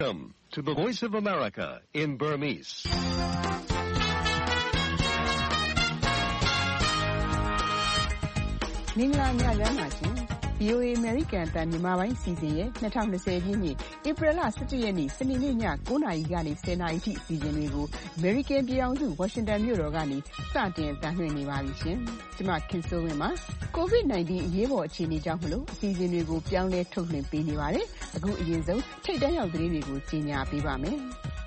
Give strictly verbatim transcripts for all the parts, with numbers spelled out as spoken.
Welcome to the Voice of America in Burmese. ။မင်္ဂလာညချမ်းပါရှင်။ ဗွီအိုအေ American အသံမြန်မာပိုင်းစီစဉ်ရဲ့၂၀၂၀ပြည့်နှစ်ဧပြီလ၁၁ရက်နေ့စနေနေ့ည၉နာရီကနေ၁၀နာရီထိအစီအစဉ်တွေကို American ပြည်ထောင်စု Washington မြို့တော်ကနေစတင်အသံလွှင့်နေပါပြီရှင်။ကျွန်မခင်စိုးဝင်းပါ။ ကိုဗစ်၁၉ အရေးပေါ်အခြေအနေကြောင့်မလို့အစီအစဉ်တွေကိုပြောင်းလဲထုတ်လွှင့်ပေးနေပါတယ်။အခုအရင်ဆုံးထိပ်တန်းရောက်သတင်းတွေကိုကြီးညာပေးပါမယ်။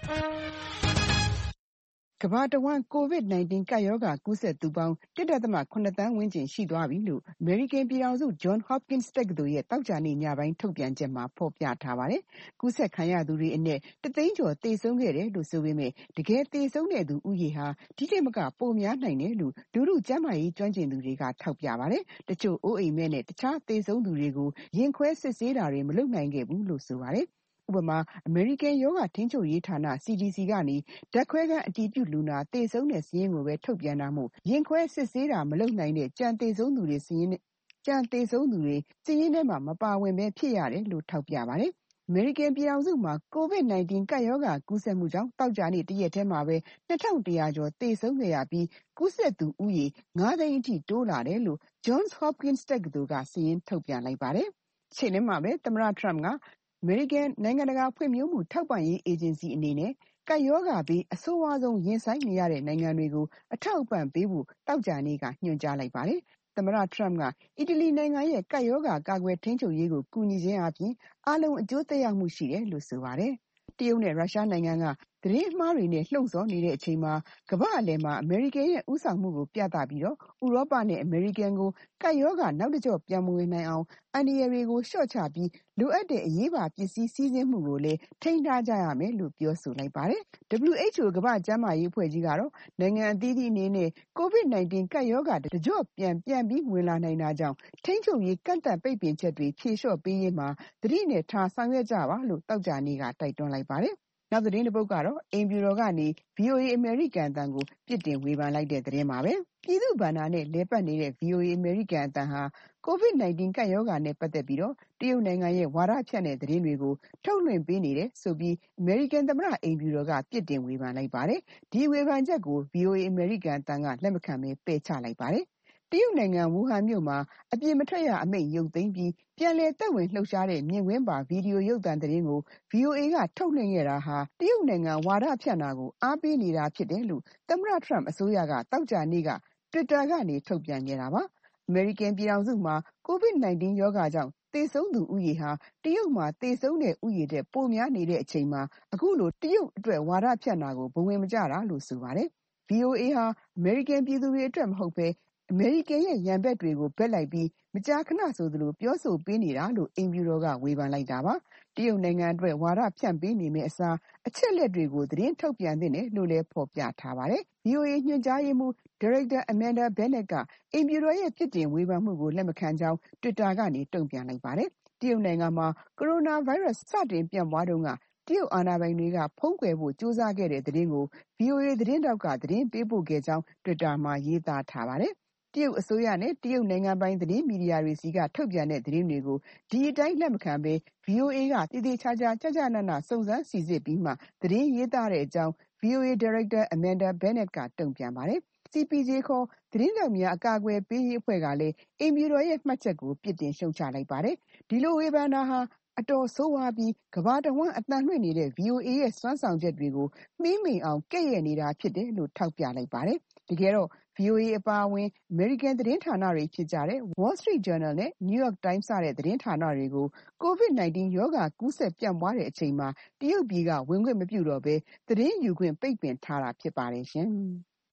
ကမ္ဘာတဝန်းကိုဗစ်၁၉ ကပ်ရောဂါကူးစက်သူပေါင်း ၁.၇ သန်းဝန်းကျင်ရှိသွားပြီလို့အမေရိကန်ပြည်ထောင်စု Johns Hopkins တက္ကသိုလ်ရဲ့သောကြာနေ့ညပိုင်းထုတ်ပြန်ချက်မှာဖော်ပြထားပါတယ်။ကူးစက်ခံရသူတွေအနက်တသိန်းကျော်သေဆုံးခဲ့တယ်လို့ဆိုပေမဲ့တကယ်သေဆုံးတဲ့သူဦးရေဟာဒီထက်မကပိုများနိုင်တယ်လို့လူထုကျန်းမာရေးကျွမ်းကျင်သူတွေကထောက်ပြပါတယ်။တချို့အိုးအိမ်မဲ့နဲ့တခြားသေဆုံးသူတွေကိုရင်ခွဲစစ်ဆေးတာတွေမလုပ်နိုင်ခဲ့ဘူးလို့ဆိုပါတယ်။ဥပမာအမေရိကန်ရောဂါထိန်းချုပ်ရေးဌာန C D C ကနေဓာတ်ခွဲခန်းအတည်ပြုလူနာသေဆုံးတဲ့စာရင်းကိုပဲထုတ်ပြန်တာမို့ရင်ခွဲစစ်ဆေးတာမလုပ်နိုင်တဲ့ကြံသေဆုံးသူတွေစာရင်းနဲ့ကြံသေဆုံးသူတွေစာရင်းထဲမှာမပါဝင်ပဲဖြစ်ရတယ်လို့ထောက်ပြပါတယ်။အမေရိကန်ပြည်ထောင်စုမှာကိုဗစ်၁၉ကပ်ရောဂါကူးစက်မှုကြောင့်တောက်ကြနေ့တရက်ထဲမှာပဲ၂၁၀၀ကျော်သေဆုံးခဲ့ရပြီးကူးစက်သူဦးရေ၅သိန်းအထိတိုးလာတယ်လို့ Johns Hopkins တက္ကသိုလ်ကစာရင်းထုတ်ပြန်လိုက်ပါတယ်။ချိန်ထဲမှာပဲသမ္မတ Trump ကအမေရိကန်နိုင်ငံတကာဖွံ့ဖြိုးမှုထောက်ပံ့ရေးအေဂျင်စီအနေနဲ့ကပ်ရောဂါဘေးအဆိုးဝါးဆုံးရင်ဆိုင်နေရတဲ့နိုင်ငံတွေကိုအထောက်အပံ့ပေးဖို့သောကြာနေ့ကညွှန်ကြားလိုက်ပါတယ်။သမ္မတ Trump ကအီတလီနိုင်ငံရဲ့ကပ်ရောဂါကာကွယ်ထိန်းချုပ်ရေးကိုကူညီခြင်းအပြင်အားလုံးအကျိုးသက်ရောက်မှုရှိတယ်လို့ဆိုပါတယ်။တရုတ်နဲ့ရုရှားနိုင်ငံကသတင်းအမှားတွေနဲ့လှုံ့ဆော်နေတဲ့အချိန်မှာကမ္ဘာအလယ်မှာအမေရိကန်ရဲ့ဦးဆောင်မှုကိုပြသပြီးတော့ဥရောပနဲ့အမေရိကန်ကိုကပ်ရောဂါနောက်တစ်ကျော့ပြန်မဝင်နိုင်အောင်အန္တရာယ်တွေကိုလျှော့ချပြီးလိုအပ်တဲ့အရေးပါပစ္စည်းစည်းစိမ်မှုကိုလည်းထိန်းထားကြရမယ်လို့ပြောဆိုလိုက်ပါတယ်။ W H O ကမ္ဘာ့ကျန်းမာရေးအဖွဲ့ကြီးကတော့နိုင်ငံအသီးသီးအနေနဲ့ကိုဗစ်၁၉ကပ်ရောဂါတစ်ကျော့ပြန်ပြန်ပြီးဝင်လာနိုင်တာကြောင့်ထိန်းချုပ်ရေးကန့်သတ်ပိတ်ပင်ချက်တွေဖြေလျှော့ပေးရေးမှာသတိနဲ့ထားဆောင်ရွက်ကြပါလို့သောကြာနေ့ကတိုက်တွန်းလိုက်ပါတယ်။နောက်သတင်းတစ်ပုဒ်ကတော့အိမ်ဖြူတော်ကနေ V O A အမေရိကန်အသံကိုပြစ်တင်ဝေဖန်လိုက်တဲ့သတင်းပါပဲ။ပြည်သူ့ဘဏ္ဍာနဲ့လဲပတ်နေတဲ့ V O A အမေရိကန်အသံဟာကိုဗစ်၁၉ကပ်ရောဂါနဲ့ပတ်သက်ပြီးတော့တရုတ်နိုင်ငံရဲ့ဝါဒဖြန့်တဲ့သတင်းတွေကိုထုတ်လွှင့်ပေးနေတယ်ဆိုပြီးအမေရိကန်သမ္မတအိမ်ဖြူတော်ကပြစ်တင်ဝေဖန်လိုက်ပါတယ်။ဒီဝေဖန်ချက်ကို V O A အမေရိကန်အသံကလက်မခံဘဲပယ်ချလိုက်ပါတယ်။တရုတ်နိုင်ငံဝူဟန်မြို့မှာအပြင်မထွက်ရအမိန့်ရုပ်သိမ်းပြီးပြန်လည်သက်ဝင်လှုပ်ရှားတဲ့မြင်ကွင်းပါဗီဒီယိုရုပ်သံသတင်းကို V O A ကထုတ်လွှင့်ခဲ့တာဟာတရုတ်နိုင်ငံဝါဒဖြန့်တာကိုအားပေးနေတာဖြစ်တယ်လို့သမ္မတ Trump အစိုးရကသောကြာနေ့က Twitter ကနေထုတ်ပြန်ခဲ့တာပါ။အမေရိကန်ပြည်ထောင်စုမှာကိုဗစ်၁၉ရောဂါကြောင့်သေဆုံးသူဦးရေဟာတရုတ်မှာသေဆုံးတဲ့ဦးရေတဲ့ပိုများနေတဲ့အချိန်မှာအခုလိုတရုတ်အတွက်ဝါဒဖြန့်တာကိုဘဝင်မကျတာလို့ဆိုပါတယ်။ V O A ဟာအမေရိကန်ပြည်သူတွေအတွက်မဟုတ်ဘဲအမေရိကန်ရဲ့ရန်ဘက်တွေကိုဘက်လိုက်ပြီးမကြာခဏဆိုသလိုပြောဆိုပေးနေတာလို့အိမ်ဖြူတော်ကဝေဖန်လိုက်တာပါ။တရုတ်နိုင်ငံအတွက်ဝါဒဖြန့်ပေးနေမယ့်အစားအချက်လက်တွေကိုသတင်းထုတ်ပြန်သင့်တယ်လို့လည်းဖော်ပြထားပါတယ်။ V O A ညွှန်ကြားရေးမှူး Director Amanda Bennett ကအိမ်ဖြူတော်ရဲ့ပြစ်တင်ဝေဖန်မှုကိုလက်မခံကြောင်း Twitter ကနေတုံ့ပြန်လိုက်ပါတယ်။တရုတ်နိုင်ငံမှာကိုရိုနာဗိုင်းရပ်စ်စတင်ပြန့်ပွားတုန်းကတရုတ်အာဏာပိုင်တွေကဖုံးကွယ်ဖို့ကြိုးစားခဲ့တဲ့သတင်းကို V O A သတင်းတောက်ကသတင်းပေးပို့ခဲ့ကြောင်း Twitter မှာရေးသားထားပါတယ်။တရုတ်အစိုးရနဲ့တရုတ်နိုင်ငံပိုင်သတင်းမီဒီယာတွေစီကထုတ်ပြန်တဲ့သတင်းတွေကိုဒီအတိုင်းလက်မခံဘဲ V O A ကတည်တည်ချာချာကြကြနနစုံစမ်းစိစစ်ပြီးမှသတင်းရေးသားတဲ့အကြောင်း V O A Director Amanda Bennett ကတုံ့ပြန်ပါတယ်။ C P J ခေါ်သတင်းထောက်များအကာအကွယ်ပေးရေးအဖွဲ့ကလည်းအိမ်ဖြူတော်ရဲ့မှတ်ချက်ကိုပြစ်တင်ရှုတ်ချလိုက်ပါတယ်။ဒီလိုဝေဖန်တာဟာအတော်ဆိုးဝါးပြီးကမ္ဘာတဝန်းအသံလွှင့်နေတဲ့ V O A ရဲ့စွမ်းဆောင်ချက်တွေကိုမှီးမှိန်အောင်ကဲ့ရဲ့နေတာဖြစ်တယ်လို့ထောက်ပြလိုက်ပါတယ်။တကယ်တော့ V O A အပါအဝင်အမေရိကန်သတင်းဌာနတွေဖြစ်ကြတဲ့ Wall Street Journal နဲ့ New York Times စတဲ့သတင်းဌာနတွေကိုကိုဗစ်၁၉ရောဂါကူးစက်ပြန့်ပွားတဲ့အချိန်မှာတရုတ်ပြည်ကဝင်ခွင့်မပြုတော့ဘဲသတင်းယူခွင့်ပိတ်ပင်ထားတာဖြစ်ပါတယ်ရှင်။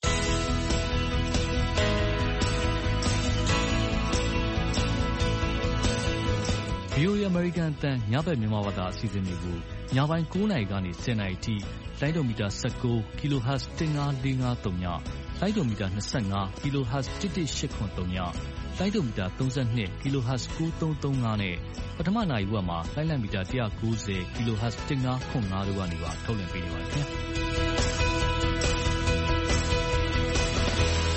V O A အမေရိကန်အသံညဘက်မြန်မာဘာသာအစီအစဉ်တွေကိုညပိုင်း၉နာရီကနေ၁၀နာရီထိလိုင်းဒိုမီတာ၁၉ kilohertz ၁၅၄၅သုံးညလိုင်းဒိုမီတာ၂၅ kilohertz ၁၁၈၇သုံးညလိုင်းဒိုမီတာ၃၂ kilohertz ၉၃၃၅နဲ့ပထမနာရီဝက်မှာလိုင်းလံမီတာ၁၉၀ kilohertz ၁၅၇၅တို့ကနေပါထုတ်လွှင့်ပေးနေပါတယ်ခင်ဗျာ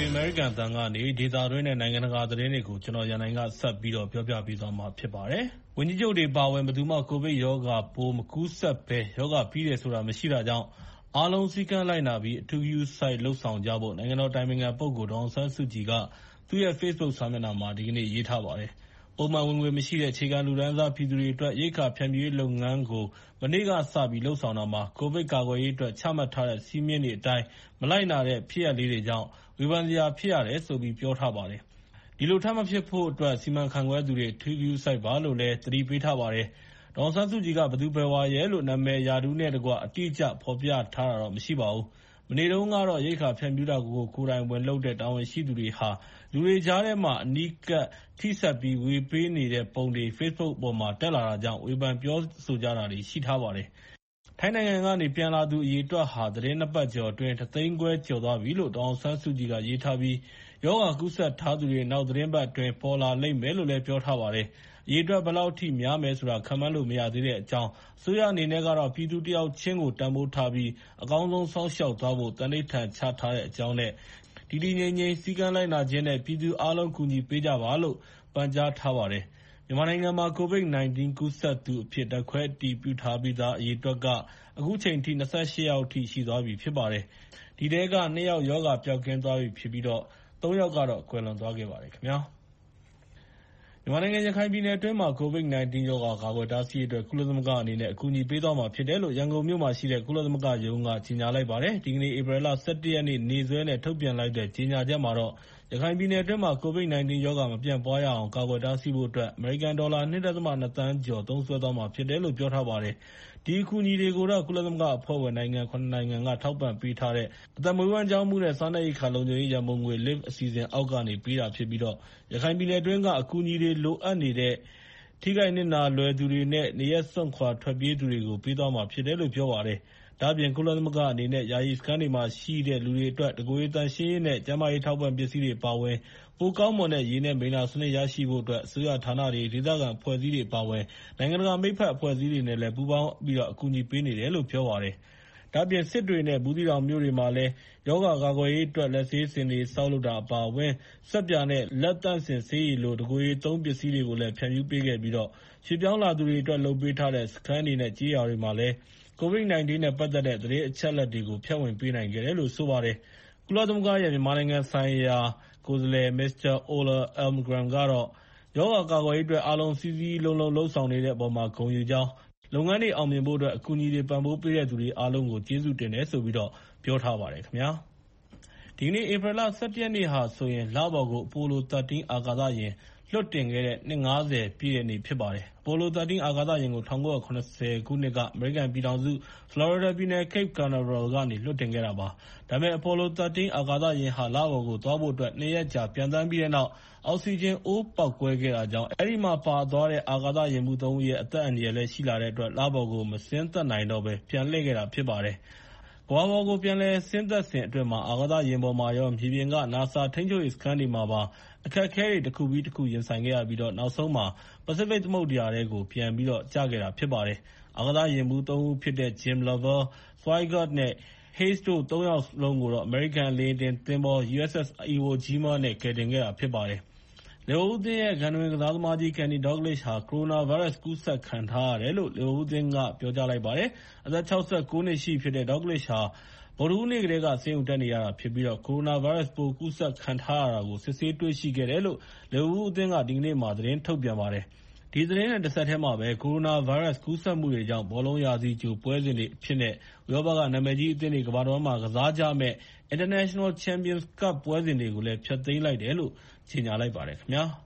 အမေရိကန်အသံကနေဒေသတွင်းနဲ့နိုင်ငံတကာသတင်းတွေကိုကျွန်တော်ရန်နိုင်ကဆက်ပြီးတော့ပြောပြပေးသွားမှာဖြစ်ပါတယ်။ဝန်ကြီးချုပ်တွေပါဝင်ဘယ်သူမှကိုဗစ်ရောဂါပိုးမကူးစက်ဘဲရောဂါပြီးတယ်ဆိုတာမရှိတာကြောင့်အားလုံးစည်းကမ်းလိုက်နာပြီးအထူးဂရုစိုက်လှုပ်ဆောင်ကြဖို့နိုင်ငံတော်တိုင်ပင်ခံပုဂ္ဂိုလ်ဒေါ်အောင်ဆန်းစုကြည်ကသူ့ရဲ့ Facebook စာမျက်နှာမှာဒီကနေ့ရေးထားပါတယ်။ပုံမှန်ဝင်ငွေမရှိတဲ့အခြေခံလူတန်းစားပြည်သူတွေအတွက်ရိက္ခာဖြန့်ဖြူးရေးလုပ်ငန်းကိုမနေ့ကစပြီးလှုပ်ဆောင်တာမှာကိုဗစ်ကာကွယ်ရေးအတွက်ချမှတ်ထားတဲ့စည်းမျဉ်းတွေအတိုင်းမလိုက်နာတဲ့ဖြစ်ရပ်လေးတွေကြောင့်ဝေဖန်စရာဖြစ်ရတယ်ဆိုပြီးပြောထားပါတယ်။ဒီလိုထပ်မဖြစ်ဖို့အတွက်စီမံခန့်ခွဲသူတွေအထူးဂရုစိုက်ပါလို့လည်းသတိပေးထားပါတယ်။ဒေါ်အောင်ဆန်းစုကြည်ကဘယ်သူဘယ်ဝါရဲလို့နာမည်ရာထူးနဲ့တကွအတိအကျဖော်ပြထားတာတော့မရှိပါဘူး။မနေ့တုန်းကတော့ရိက္ခာဖြန့်ဖြူးတာကိုကိုယ်တိုင်ဝင်လုပ်တဲ့တာဝန်ရှိသူတွေဟာလူတွေကြားထဲမှာအနီးကပ်ထိစပ်ပြီးဝေပေးနေတဲ့ပုံတွေ Facebook ပေါ်မှာတက်လာတာကြောင့်ဝေဖန်ပြောဆိုကြတာတွေရှိထားပါတယ်။ထိုင်းနိုင်ငံကနေပြန်လာသူအရေအတွက်ဟာသတင်းနှစ်ပတ်ကျော်အတွင်းတစ်သိန်းခွဲကျော်သွားပြီလို့ဒေါ်အောင်ဆန်းစုကြည်ကရေးထားပြီးရောဂါကူးစက်ထားသူတွေနောက်သတင်းပတ်အတွင်းပေါ်လာလိမ့်မယ်လို့လည်းပြောထားပါတယ်။အရေအတွက်ဘယ်လောက်ထိများမယ်ဆိုတာခန့်မှန်းလို့မရသေးတဲ့အကြောင်းအစိုးရအနေနဲ့ကတော့ပြည်သူတယောက်ချင်းကိုတန်ဖိုးထားပြီးအကောင်းဆုံးစောင့်ရှောက်သွားဖို့တန်ဋိဌာန်ချထားတဲ့အကြောင်းနဲ့တည်တည်ငြိမ်ငြိမ်စည်းကမ်းလိုက်နာခြင်းနဲ့ပြည်သူအားလုံးကူညီပေးကြပါလို့ပန်ကြားထားပါတယ်။မြန်မာနိုင်ငံမှာကိုဗစ် ၁၉ ကူးစက်သူအဖြစ်ဓာတ်ခွဲအတည်ပြုထားပြီးသားအရေအတွက်ကအခုချိန်ထိ၂၈ ယောက်အထိရှိသွားပြီဖြစ်ပါတယ်။ဒီထဲကနှစ်ယောက်ရောဂါပျောက်ကင်းသွားပြီဖြစ်ပြီးတော့သုံးယောက်ကတော့ကွယ်လွန်သွားခဲ့ပါတယ်ခင်ဗျာ။မြန်မာနိုင်ငံရခိုင်ပြည်နယ်အတွင်းမှာကိုဗစ် ၁၉ ရောဂါကာကွယ်တားဆီးရေးအတွက်ကုလသမဂ္ဂအနေနဲ့အကူအညီပေးသွားမှာဖြစ်တယ်လို့ရန်ကုန်မြို့မှာရှိတဲ့ကုလသမဂ္ဂရုံးကကြေညာလိုက်ပါတယ်။ဒီကနေ့ဧပြီလ ၁၁ ရက်နေ့နေ့စွဲနဲ့ထုတ်ပြန်လိုက်တဲ့ကြေညာချက်မှာတော့ရခိုင်ပြည်နယ်အတွင်းမှာကိုဗစ် ၁၉ ရောဂါမပြန့်ပွားရအောင်ကာကွယ်တားဆီးဖို့အတွက်အမေရိကန်ဒေါ်လာ ၂.၂ သန်းကျော်သုံးစွဲသွားမှာဖြစ်တယ်လို့ပြောထားပါတယ်။ဒီအကူအညီတွေကိုတော့ကုလသမဂ္ဂအဖွဲ့ဝင်နိုင်ငံ ၇ နိုင်ငံကထောက်ပံ့ပေးထားတဲ့အသက်မွေးဝမ်းကျောင်းမှုနဲ့စားနပ်ရိက္ခာလုံခြုံရေးရန်ပုံငွေ Live အစီအစဉ်အောက်ကနေပေးတာဖြစ်ပြီးတော့ရခိုင်ပြည်နယ်အတွင်းကအကူအညီတွေလိုအပ်နေတဲ့ထိခိုက်နစ်နာလွယ်သူတွေနဲ့နေရပ်စွန့်ခွာထွက်ပြေးသူတွေကိုပေးသွားမှာဖြစ်တယ်လို့ပြောပါတယ်။ဒါ့အပြင်ကုလသမဂ္ဂအနေနဲ့ယာယီစခန်းတွေမှာရှိတဲ့လူတွေအတွက်တကိုယ်ရေးတန်ရှင်းရေးနဲ့ကျန်းမာရေးထောက်ပံ့ပစ္စည်းတွေပါဝင်ပိုကောင်းမွန်တဲ့ရေနဲ့မိလ္လာစနစ်ရရှိဖို့အတွက်အစိုးရဌာနတွေဒေသခံအဖွဲ့အစည်းတွေပါဝင်နိုင်ငံတကာမိတ်ဖက်အဖွဲ့အစည်းတွေနဲ့လည်းပူးပေါင်းပြီးတော့အကူအညီပေးနေတယ်လို့ပြောပါတယ်။ဒါ့အပြင်စစ်တွေနဲ့ဘူးသီးတောင်မြို့တွေမှာလည်းရောဂါကာကွယ်ရေးအတွက်လက်ဆေးစင်တွေဆောက်လုပ်တာအပါအဝင်စက်ပြာနဲ့လက်သန့်စင်ဆေးရည်လိုတကိုယ်ရေးသုံးပစ္စည်းတွေကိုလည်းဖြန့်ဖြူးပေးခဲ့ပြီးတော့ရွှေ့ပြောင်းလာသူတွေအတွက်လုပ်ပေးထားတဲ့စခန်းတွေနဲ့ကြေးရွာတွေမှာလည်းကိုဗစ် ၁၉ နဲ့ပတ်သက်တဲ့သတင်းအချက်အလက်တွေကိုဖြန့်ဝေပေးနိုင်ခဲ့တယ်လို့ဆိုပါတယ်။ကုလသမဂ္ဂရဲ့မြန်မာနိုင်ငံဆိုင်ရာကိုယ်စားလှယ် မစ္စတာ Ola Almgren ကတော့ရောဂါကာကွယ်ရေးအတွက်အားလုံးစည်းစည်းလုံးလုံးလှုပ်ဆောင်နေတဲ့အပေါ်မှာဂုဏ်ယူကြောင်းလုပ်ငန်းတွေအောင်မြင်ဖို့အတွက်အကူအညီတွေပံ့ပိုးပေးတဲ့သူတွေအားလုံးကိုကျေးဇူးတင်တယ်ဆိုပြီးတော့ပြောထားပါတယ်ခင်ဗျာ။ဒီနေ့ဧပြီလ ၁၁ ရက်နေ့ဟာဆိုရင်လပေါ်ကို Apollo သirteen အာကာသယာဉ်လွှတ်တင်ခဲ့တဲ့နှစ် ၅၀ ပြည့်တဲ့နေ့ဖြစ်ပါတယ်။ Apollo သirteen အာကာသယာဉ်ကို၁၉၇၀ ခုနှစ်ကအမေရိကန်ပြည်ထောင်စုဖလော်ရီဒါပြည်နယ် Cape Canaveral ကနေလွှတ်တင်ခဲ့တာပါ။ဒါပေမဲ့ Apollo သirteen အာကာသယာဉ်ဟာလပေါ်ကိုသွားဖို့အတွက်နှစ်ရက်ကြာပျံသန်းပြီးတဲ့နောက်အောက်ဆီဂျင်အိုးပေါက်ကွဲခဲ့တာကြောင့်အဲဒီမှာပါသွားတဲ့အာကာသယာဉ်မှူးသုံးဦးရဲ့အသက်အန္တရာယ်လည်းရှိလာတဲ့အတွက်လပေါ်ကိုမဆင်းသက်နိုင်တော့ဘဲပြန်လှည့်ခဲ့တာဖြစ်ပါတယ်။ကမ္ဘာပေါ်ကိုပြန်လည်ဆင်းသက်စဉ်အတွင်းမှာအာကာသယာဉ်ပေါ်မှာရောမြေပြင်က NASA ထိန်းချုပ်ရေးစခန်းတွေမှာပါအခက်အခဲတွေတစ်ခုပြီးတစ်ခုရင်ဆိုင်ခဲ့ရပြီးတော့နောက်ဆုံးမှာပစိဖိတ်သမုဒ္ဒရာထဲကိုပြန်ပြီးတော့ကျခဲ့တာဖြစ်ပါတယ်။အာကာသယာဉ်မှူးသုံးဦးဖြစ်တဲ့ Jim Lovell, Swigert နဲ့ Haise တို့သုံးယောက်လုံးကိုတော့အမေရိကန်လေယာဉ်တင်သင်္ဘော ယူအက်စ်အက်စ် Iwo Jima နဲ့ကယ်တင်ခဲ့တာဖြစ်ပါတယ်။လက်ဝဲဦးသင်းရဲ့ဂန္ထဝင်ကစားသမားကြီး Kenny Dalglish ဟာကိုရိုနာဗိုင်းရပ်စ်ကူးစက်ခံထားရတယ်လို့လက်ဝဲဦးသင်းကပြောကြားလိုက်ပါတယ်။အသက် ၆၉ နှစ်ရှိပြီဖြစ်တဲ့ Dalglish ဟာဗုဒ္ဓဟူးနေ့ကတည်းကဆေးရုံတက်နေရတာဖြစ်ပြီးတော့ကိုရိုနာဗိုင်းရပ်စ်ပိုးကူးစက်ခံထားရတာကိုစစ်ဆေးတွေ့ရှိခဲ့တယ်လို့လက်ဝဲဦးအသင်းကဒီကနေ့မှသတင်းထုတ်ပြန်ပါတယ်။ဒီသတင်းနဲ့တစ်ဆက်တည်းမှာပဲကိုရိုနာဗိုင်းရပ်စ်ကူးစက်မှုတွေကြောင့်ဘောလုံးရာသီကြိုပွဲစဉ်တွေအဖြစ်နဲ့ဥရောပကနာမည်ကြီးအသင်းတွေကမ္ဘာတော်မှာကစားကြမယ့် International Champions Cup ပွဲစဉ်တွေကိုလည်းဖျက်သိမ်းလိုက်တယ်လို့ကြေညာလိုက်ပါတယ်ခင်ဗျာ။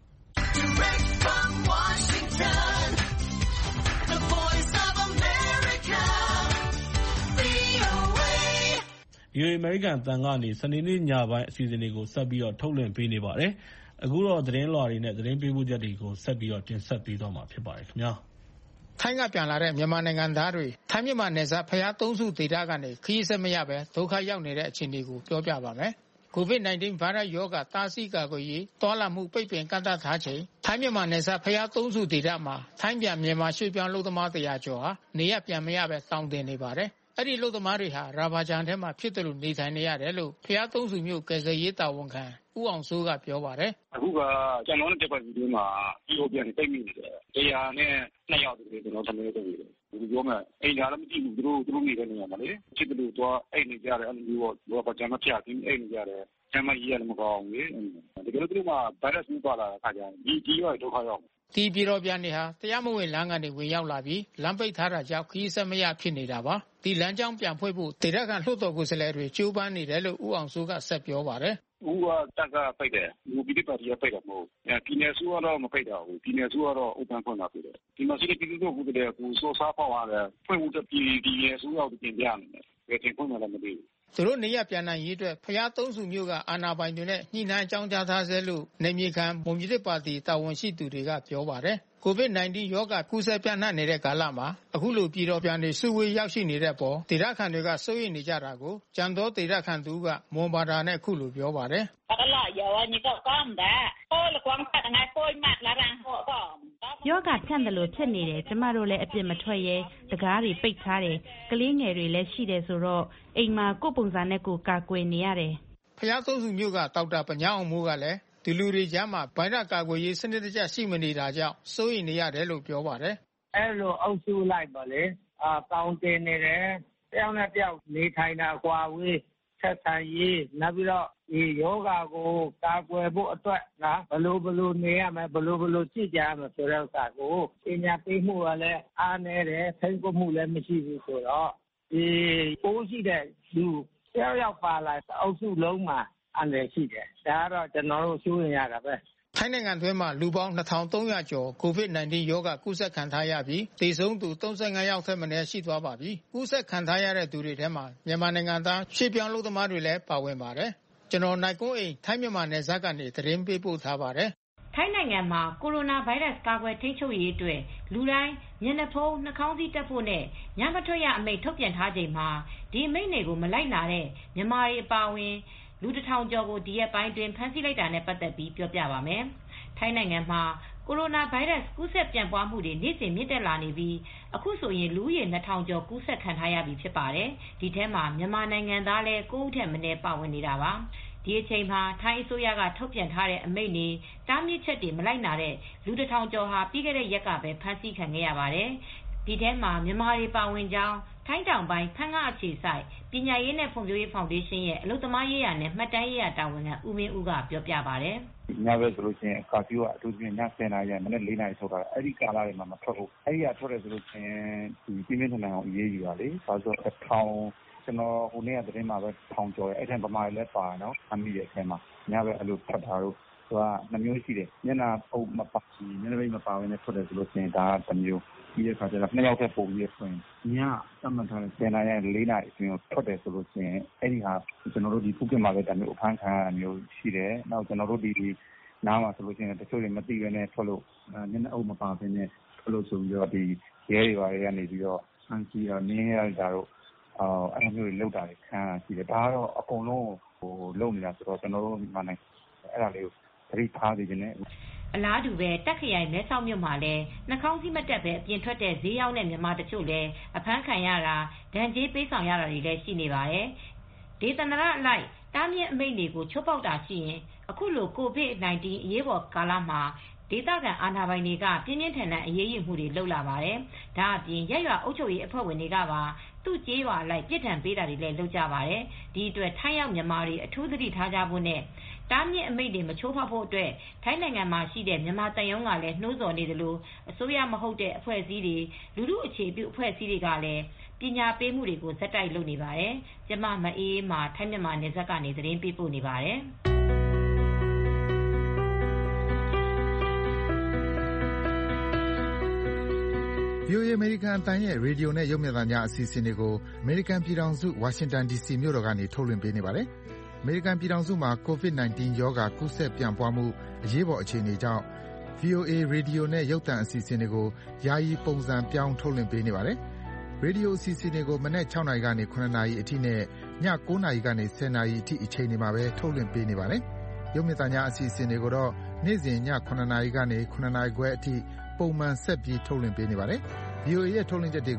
ဗွီအိုအေ အမေရိကန်အသံကနေစနေနေ့ညပိုင်းအစီအစဉ်တွေကိုဆက်ပြီးတော့ထုတ်လွှင့်ပေးနေပါတယ်။အခုတော့သတင်းလွှာတွေနဲ့သတင်းပေးပို့ချက်တွေကိုဆက်ပြီးတော့တင်ဆက်ပေးသွားမှာဖြစ်ပါတယ်ခင်ဗျာ။ထိုင်းကပြန်လာတဲ့မြန်မာနိုင်ငံသားတွေထိုင်းမြန်မာနယ်စပ်ဖျားသုံးစုဒေသကနေခရီးဆက်မရပဲဒုက္ခရောက်နေတဲ့အခြေအနေကိုပြောပြပါမယ်။ ကိုဗစ် ၁၉ ဗိုင်းရပ်စ်ရောဂါတားဆီးကာကွယ်ရေးတွာလာမှုပိတ်ပင်ကန့်သတ်ထားချိန်ထိုင်းမြန်မာနယ်စပ်ဖျားသုံးစုဒေသမှာထိုင်းပြန်မြန်မာရွှေ့ပြောင်းလုပ်သမားတရာကျော်ဟာနေရပြန်မရပဲတောင်းတင်နေပါတယ်။အဲ့ဒီလူသမားတွေဟာရာဘာဂျန်ထဲမှာဖြစ်တယ်လို့နေထိုင်နေရတယ်လို့ဖျားသုံးစုမြို့ကယ်ဆယ်ရေးတာဝန်ခံဦးအောင်စိုးကပြောပါတယ်အခုကကျွန်တော်တို့တက်ပတ်ဒီမှာဒီလိုပြန်တိတ်မိနေတယ်တရားနဲ့နှစ်ယောက်တည်းကျွန်တော်သမီးတို့တွေဒီပြောမယ်အိမ်သားလည်းမကြည့်ဘူးသူတို့သူတို့နေတဲ့နေရာမှာလေချစ်တယ်လို့တော့အိမ်နေကြတယ်အဲ့လိုမျိုးတော့ဘာကြမ်းမပြပြီးအိမ်နေကြတယ်ကျမကြီးရတယ်မကောင်းဘူးလေဒီလိုသူတို့ကဗိုင်းရပ်စ်မျိုးပါလာတဲ့အခါကျရင်ဒီဒီရောဒုက္ခရောက်ဒီပြည်တော်ပြန်နေဟာတရားမဝင်လမ်းကနေဝင်ရောက်လာပြီးလမ်းပိတ်ထားတာကြောင့်ခီးဆက်မရဖြစ်နေတာပါဒီလမ်းကြောင်းပြန်ဖွင့်ဖို့ဒေသခံလှုပ်တော်ကိုယ်စားလှယ်တွေကြိုးပမ်းနေတယ်လို့ဦးအောင်စိုးကဆက်ပြောပါတယ်ဦးကတက်ကပိတ်တယ်။ဘူပီတီပါတီကပိတ်တာမဟုတ်ဘူး။ပြည်နယ်စုကတော့မပိတ်တာဘူး။ပြည်နယ်စုကတော့ open ဖွင့်တာဖြစ်တယ်။ဒီမှာရှိတဲ့ပြည်သူတို့ကလည်းကိုစိုးစားပေါက်ရတယ်။ဖွင့်ဖို့တပြည်ပြည်နယ်စုရောက်တင်ပြနေတယ်။ဘယ်တင်ဖွင့်မှလည်းမသိဘူး။သူတို့နေရပြန်နိုင်ရေးအတွက်ဖျားသုံးစုမျိုးကအာဏာပိုင်တွေနဲ့ညှိနှိုင်းအကြောင်းကြားထားဆဲလို့နေမြေခံမွန်ပြည်သစ်ပါတီတာဝန်ရှိသူတွေကပြောပါတယ်။ ကိုဗစ် ၁၉ ရောဂါကူးစက်ပြန့်နှံ့နေတဲ့ကာလမှာအခုလိုပြည်တော်ပြန်တွေစုဝေးရောက်ရှိနေတဲ့အပေါ်ဒေသခံတွေကစိုးရိမ်နေကြတာကိုကြံတော်ဒေသခံသူကမွန်ဘာသာနဲ့အခုလိုပြောပါတယ်ယောဂဖြန့်တယ်လို့ဖြစ်နေတယ်ကျမတို့လည်းအပြစ်မထွက်ရဲတကားတွေပိတ်ထားတယ်ကလေးငယ်တွေလည်းရှိတယ်ဆိုတော့အိမ်မှာကိုယ်ပုံစံနဲ့ကိုယ်ကာကွယ်နေရတယ်ဖျားသုံးစုမျိုးကတောက်တာပညာအောင်မိုးကလည်းဒီလူတွေကြားမှာဗိုင်းရပ်ကာကွယ်ရေးစနစ်တကျရှိမနေတာကြောင့်စိုးရိမ်နေရတယ်လို့ပြောပါတယ်အဲ့လိုအုပ်စုလိုက်ပါလေအာကောင်းတင်နေတယ်တယောက်နဲ့တယောက်နေထိုင်တာကွာဝေးဆက်ဆံရေးနောက်ပြီးတော့ဒီယောဂါကိုကာကွယ်ဖို့အတွက်နော်ဘလို့ဘလို့နေရမယ်ဘလို့ဘလို့ကြည့်ကြရမယ်ဆိုတဲ့ဥစ္စာကိုပညာပေးမှုကလည်းအားနည်းတယ်ထိန်းကွပ်မှုလည်းမရှိဘူးဆိုတော့ဒီပိုးရှိတဲ့လူတယောက်ယောက်ပါလာအုပ်စုလုံးမှာအန္တရာယ်ရှိတယ်ဒါကတော့ကျွန်တော်တို့စိုးရင်ရတာပဲထိုင်းနိုင်ငံတွင်းမှာလူပေါင်း နှစ်ထောင်သုံးရာ ကျော်ကိုဗစ် ၁၉ ရောဂါကူးစက်ခံထားရပြီးသေဆုံးသူ သုံးဆယ့်ငါး ယောက်ထက်မနည်းရှိသွားပါပြီ။ကူးစက်ခံထားရတဲ့သူတွေထဲမှာမြန်မာနိုင်ငံသားရွှေ့ပြောင်းလုပ်သမားတွေလည်းပါဝင်ပါတယ်။ကျွန်တော်နိုင်ကွန်းအိန်ထိုင်းမြန်မာနယ်စပ်ကနေသတင်းပေးပို့ထားပါတယ်။ထိုင်းနိုင်ငံမှာကိုရိုနာဗိုင်းရပ်စ်ကာကွယ်ထိန်းချုပ်ရေးအတွက်လူတိုင်းမျက်နှာဖုံးနှာခေါင်းစည်းတပ်ဖို့နဲ့ညမထွက်ရအမိန့်ထုတ်ပြန်ထားချိန်မှာဒီအမိန့်တွေကိုမလိုက်နာတဲ့မြန်မာတွေအပါအဝင်လူတစ်ထောင်ကျော်ကိုဒီရက်ပိုင်းတွင်ဖမ်းဆီးလိုက်တာနဲ့ပတ်သက်ပြီးပြောပြပါမယ်။ထိုင်းနိုင်ငံမှာကိုရိုနာဗိုင်းရပ်စ်ကူးစက်ပြန့်ပွားမှုတွေနေ့စဉ်မြင့်တက်လာနေပြီးအခုဆိုရင်လူဦးရေနှစ်ထောင်ကျော်ကူးစက်ခံထားရပြီဖြစ်ပါတယ်။ဒီထဲမှာမြန်မာနိုင်ငံသားလည်းကိုးဦးထက်မနည်းပါဝင်နေတာပါ။ဒီအချိန်မှာထိုင်းအစိုးရကထုတ်ပြန်ထားတဲ့အမိန့်တွေတားမြစ်ချက်တွေမလိုက်နာတဲ့လူတစ်ထောင်ကျော်ဟာပြီးခဲ့တဲ့ရက်ကပဲဖမ်းဆီးခံခဲ့ရပါတယ်။ဒီထဲမှာမြန်မာတွေပါဝင်ကြောင်းထိုင်းတောင်ပိုင်းဖန်ငအခြေဆိုင်ပညာရေးနဲ့ဖွံ့ဖြိုးရေးဖောင်ဒေးရှင်းရဲ့အလုပ်သမားရေးရာနဲ့မှတ်တမ်းရေးရာတာဝန်ခံဦးမင်းဦးကပြောပြပါတယ်။ညဘက်ဆိုလို့ရှိရင်ကာဖျူးကအထူးသဖြင့်ညဆယ်နာရီမနက်လေးနာရီထုတ်တာအဲ့ဒီကာလတွေမှာမထွက်ဘူး။အဲ့ဒီကထွက်တယ်ဆိုလို့ရှိရင်ဒီပြင်းပြင်းထန်ထန်အောင်အေးအေးယူပါလေ။ဒါဆိုအထောင်ကျွန်တော်ဟိုနေ့ကသတင်းမှာပဲထောင်ကျော်တယ်။အဲ့ထက်ပမာတွေလည်းပါနော်။အမိရဲ့အထဲမှာညဘက်အဲ့လိုထွက်တာတော့သူကနှမျိုးရှိတယ်။မျက်နှာအုပ်မပါဘူး။မျက်နှာပိတ်မပါဘဲနဲ့ထွက်တယ်ဆိုလို့ရှိရင်ဒါကတစ်မျိုးဒီအခါကျတော့နှစ်ယောက်ထက်ပိုပြီးဆိုရင်ညသတ်မှတ်ထားတဲ့ဆယ်နာရီလေးနာရီအတွင်းထွက်တယ်ဆိုလို့ရှိရင်အဲ့ဒီဟာကျွန်တော်တို့ဒီဖူးပြမှာပဲတမျိုးအဖမ်းခံရမျိုးရှိတယ်။နောက်ကျွန်တော်တို့ဒီနားမှာဆိုလို့ရှိရင်တချို့တွေမသိဘဲနဲ့ထွက်လို့မျက်နှာအုပ်မပါဘဲနဲ့ထွက်လို့ဆိုပြီးတော့ဒီရဲတွေပါတွေကနေပြီးတော့ဆန်းစီတော့နင်းရတာတော့အော်အဲ့လိုမျိုးတွေလောက်တာခံရရှိတယ်။ဒါကတော့အကုန်လုံးဟိုလုံနေတာဆိုတော့ကျွန်တော်တို့ဒီမှာနိုင်အဲ့ဒါလေးကိုသတိထားနေခြင်းနဲ့အလားတူပဲတက်ခရိုင်မဲဆောက်မြို့မှာလည်းနှာခေါင်းစည်းမတက်ပဲအပြင်ထွက်တဲ့ဈေးရောက်တဲ့မြန်မာတချို့လည်းအဖမ်းခံရတာဒဏ်ကြေးပေးဆောင်ရတာတွေလည်းရှိနေပါတယ်။ဒေသန္တရအလိုက်တားမြစ်အမိန့်တွေကိုချိုးဖောက်တာရှိရင်အခုလိုကိုဗစ် ၁၉ အရေးပေါ်ကာလမှာဒေသခံအာဏာပိုင်တွေကပြင်းပြင်းထန်ထန်အရေးယူမှုတွေလုပ်လာပါတယ်။ဒါအပြင်ရက်ရွာအုပ်ချုပ်ရေးအဖွဲ့ဝင်တွေကပါသူ့ကြေးရွာလိုက်ပြစ်ဒဏ်ပေးတာတွေလည်းလုပ်ကြပါတယ်။ဒီအတွက်ထိုင်းရောက်မြန်မာတွေအထူးသတိထားကြဖို့နဲ့တားမြစ်အမိန့်တွေမချိုးဖောက်ဖို့အတွက်ထိုင်းနိုင်ငံမှာရှိတဲ့မြန်မာတပ်ရုံးကလည်းနှိုးဆော်နေတယ်လို့အစိုးရမဟုတ်တဲ့အဖွဲ့အစည်းတွေလူထုအခြေပြုအဖွဲ့အစည်းတွေကလည်းပညာပေးမှုတွေကိုဇက်တိုက်လုပ်နေပါတယ်။ကျမမအေးအေးမှာထိုင်းမြန်မာနယ်စပ်ကနေသတင်းပေးပို့နေပါတယ်။ဗွီအိုအေ အမေရိကန်အသံရဲ့ရေဒီယိုနဲ့ရုပ်မြင်သံကြားအစီအစဉ်တွေကိုအမေရိကန်ပြည်ထောင်စုဝါရှင်တန်ဒီစီမြို့တော်ကနေထုတ်လွှင့်ပေးနေပါတယ်။အမေရိကန်ပြည်ထောင်စုမှာကိုဗစ် ၁၉ ရောဂါကူးစက်ပြန့်ပွားမှုအရေးပေါ်အခြေအနေကြောင့် ဗွီအိုအေ ရေဒီယိုနဲ့ရုပ်သံအစီအစဉ်တွေကိုယာယီပုံစံပြောင်းထုတ်လွှင့်ပေးနေပါတယ်။ရေဒီယိုအစီအစဉ်တွေကိုမနက်၆နာရီကနေ၇နာရီအထိနဲ့ည၉နာရီကနေ၁၀နာရီအထိအချိန်တွေမှာပဲထုတ်လွှင့်ပေးနေပါတယ်။ရုပ်မြင်သံကြားအစီအစဉ်တွေကိုတော့နေ့စဉ်ည၇နာရီကနေ၇နာရီခွဲအထိပုံမှန်ဆက်ပြီးထုတ်လွှင့်ပေးနေပါတယ်။ဗွီအိုအေ ရဲ့ထုတ်လွှင့်ချက်တွေကို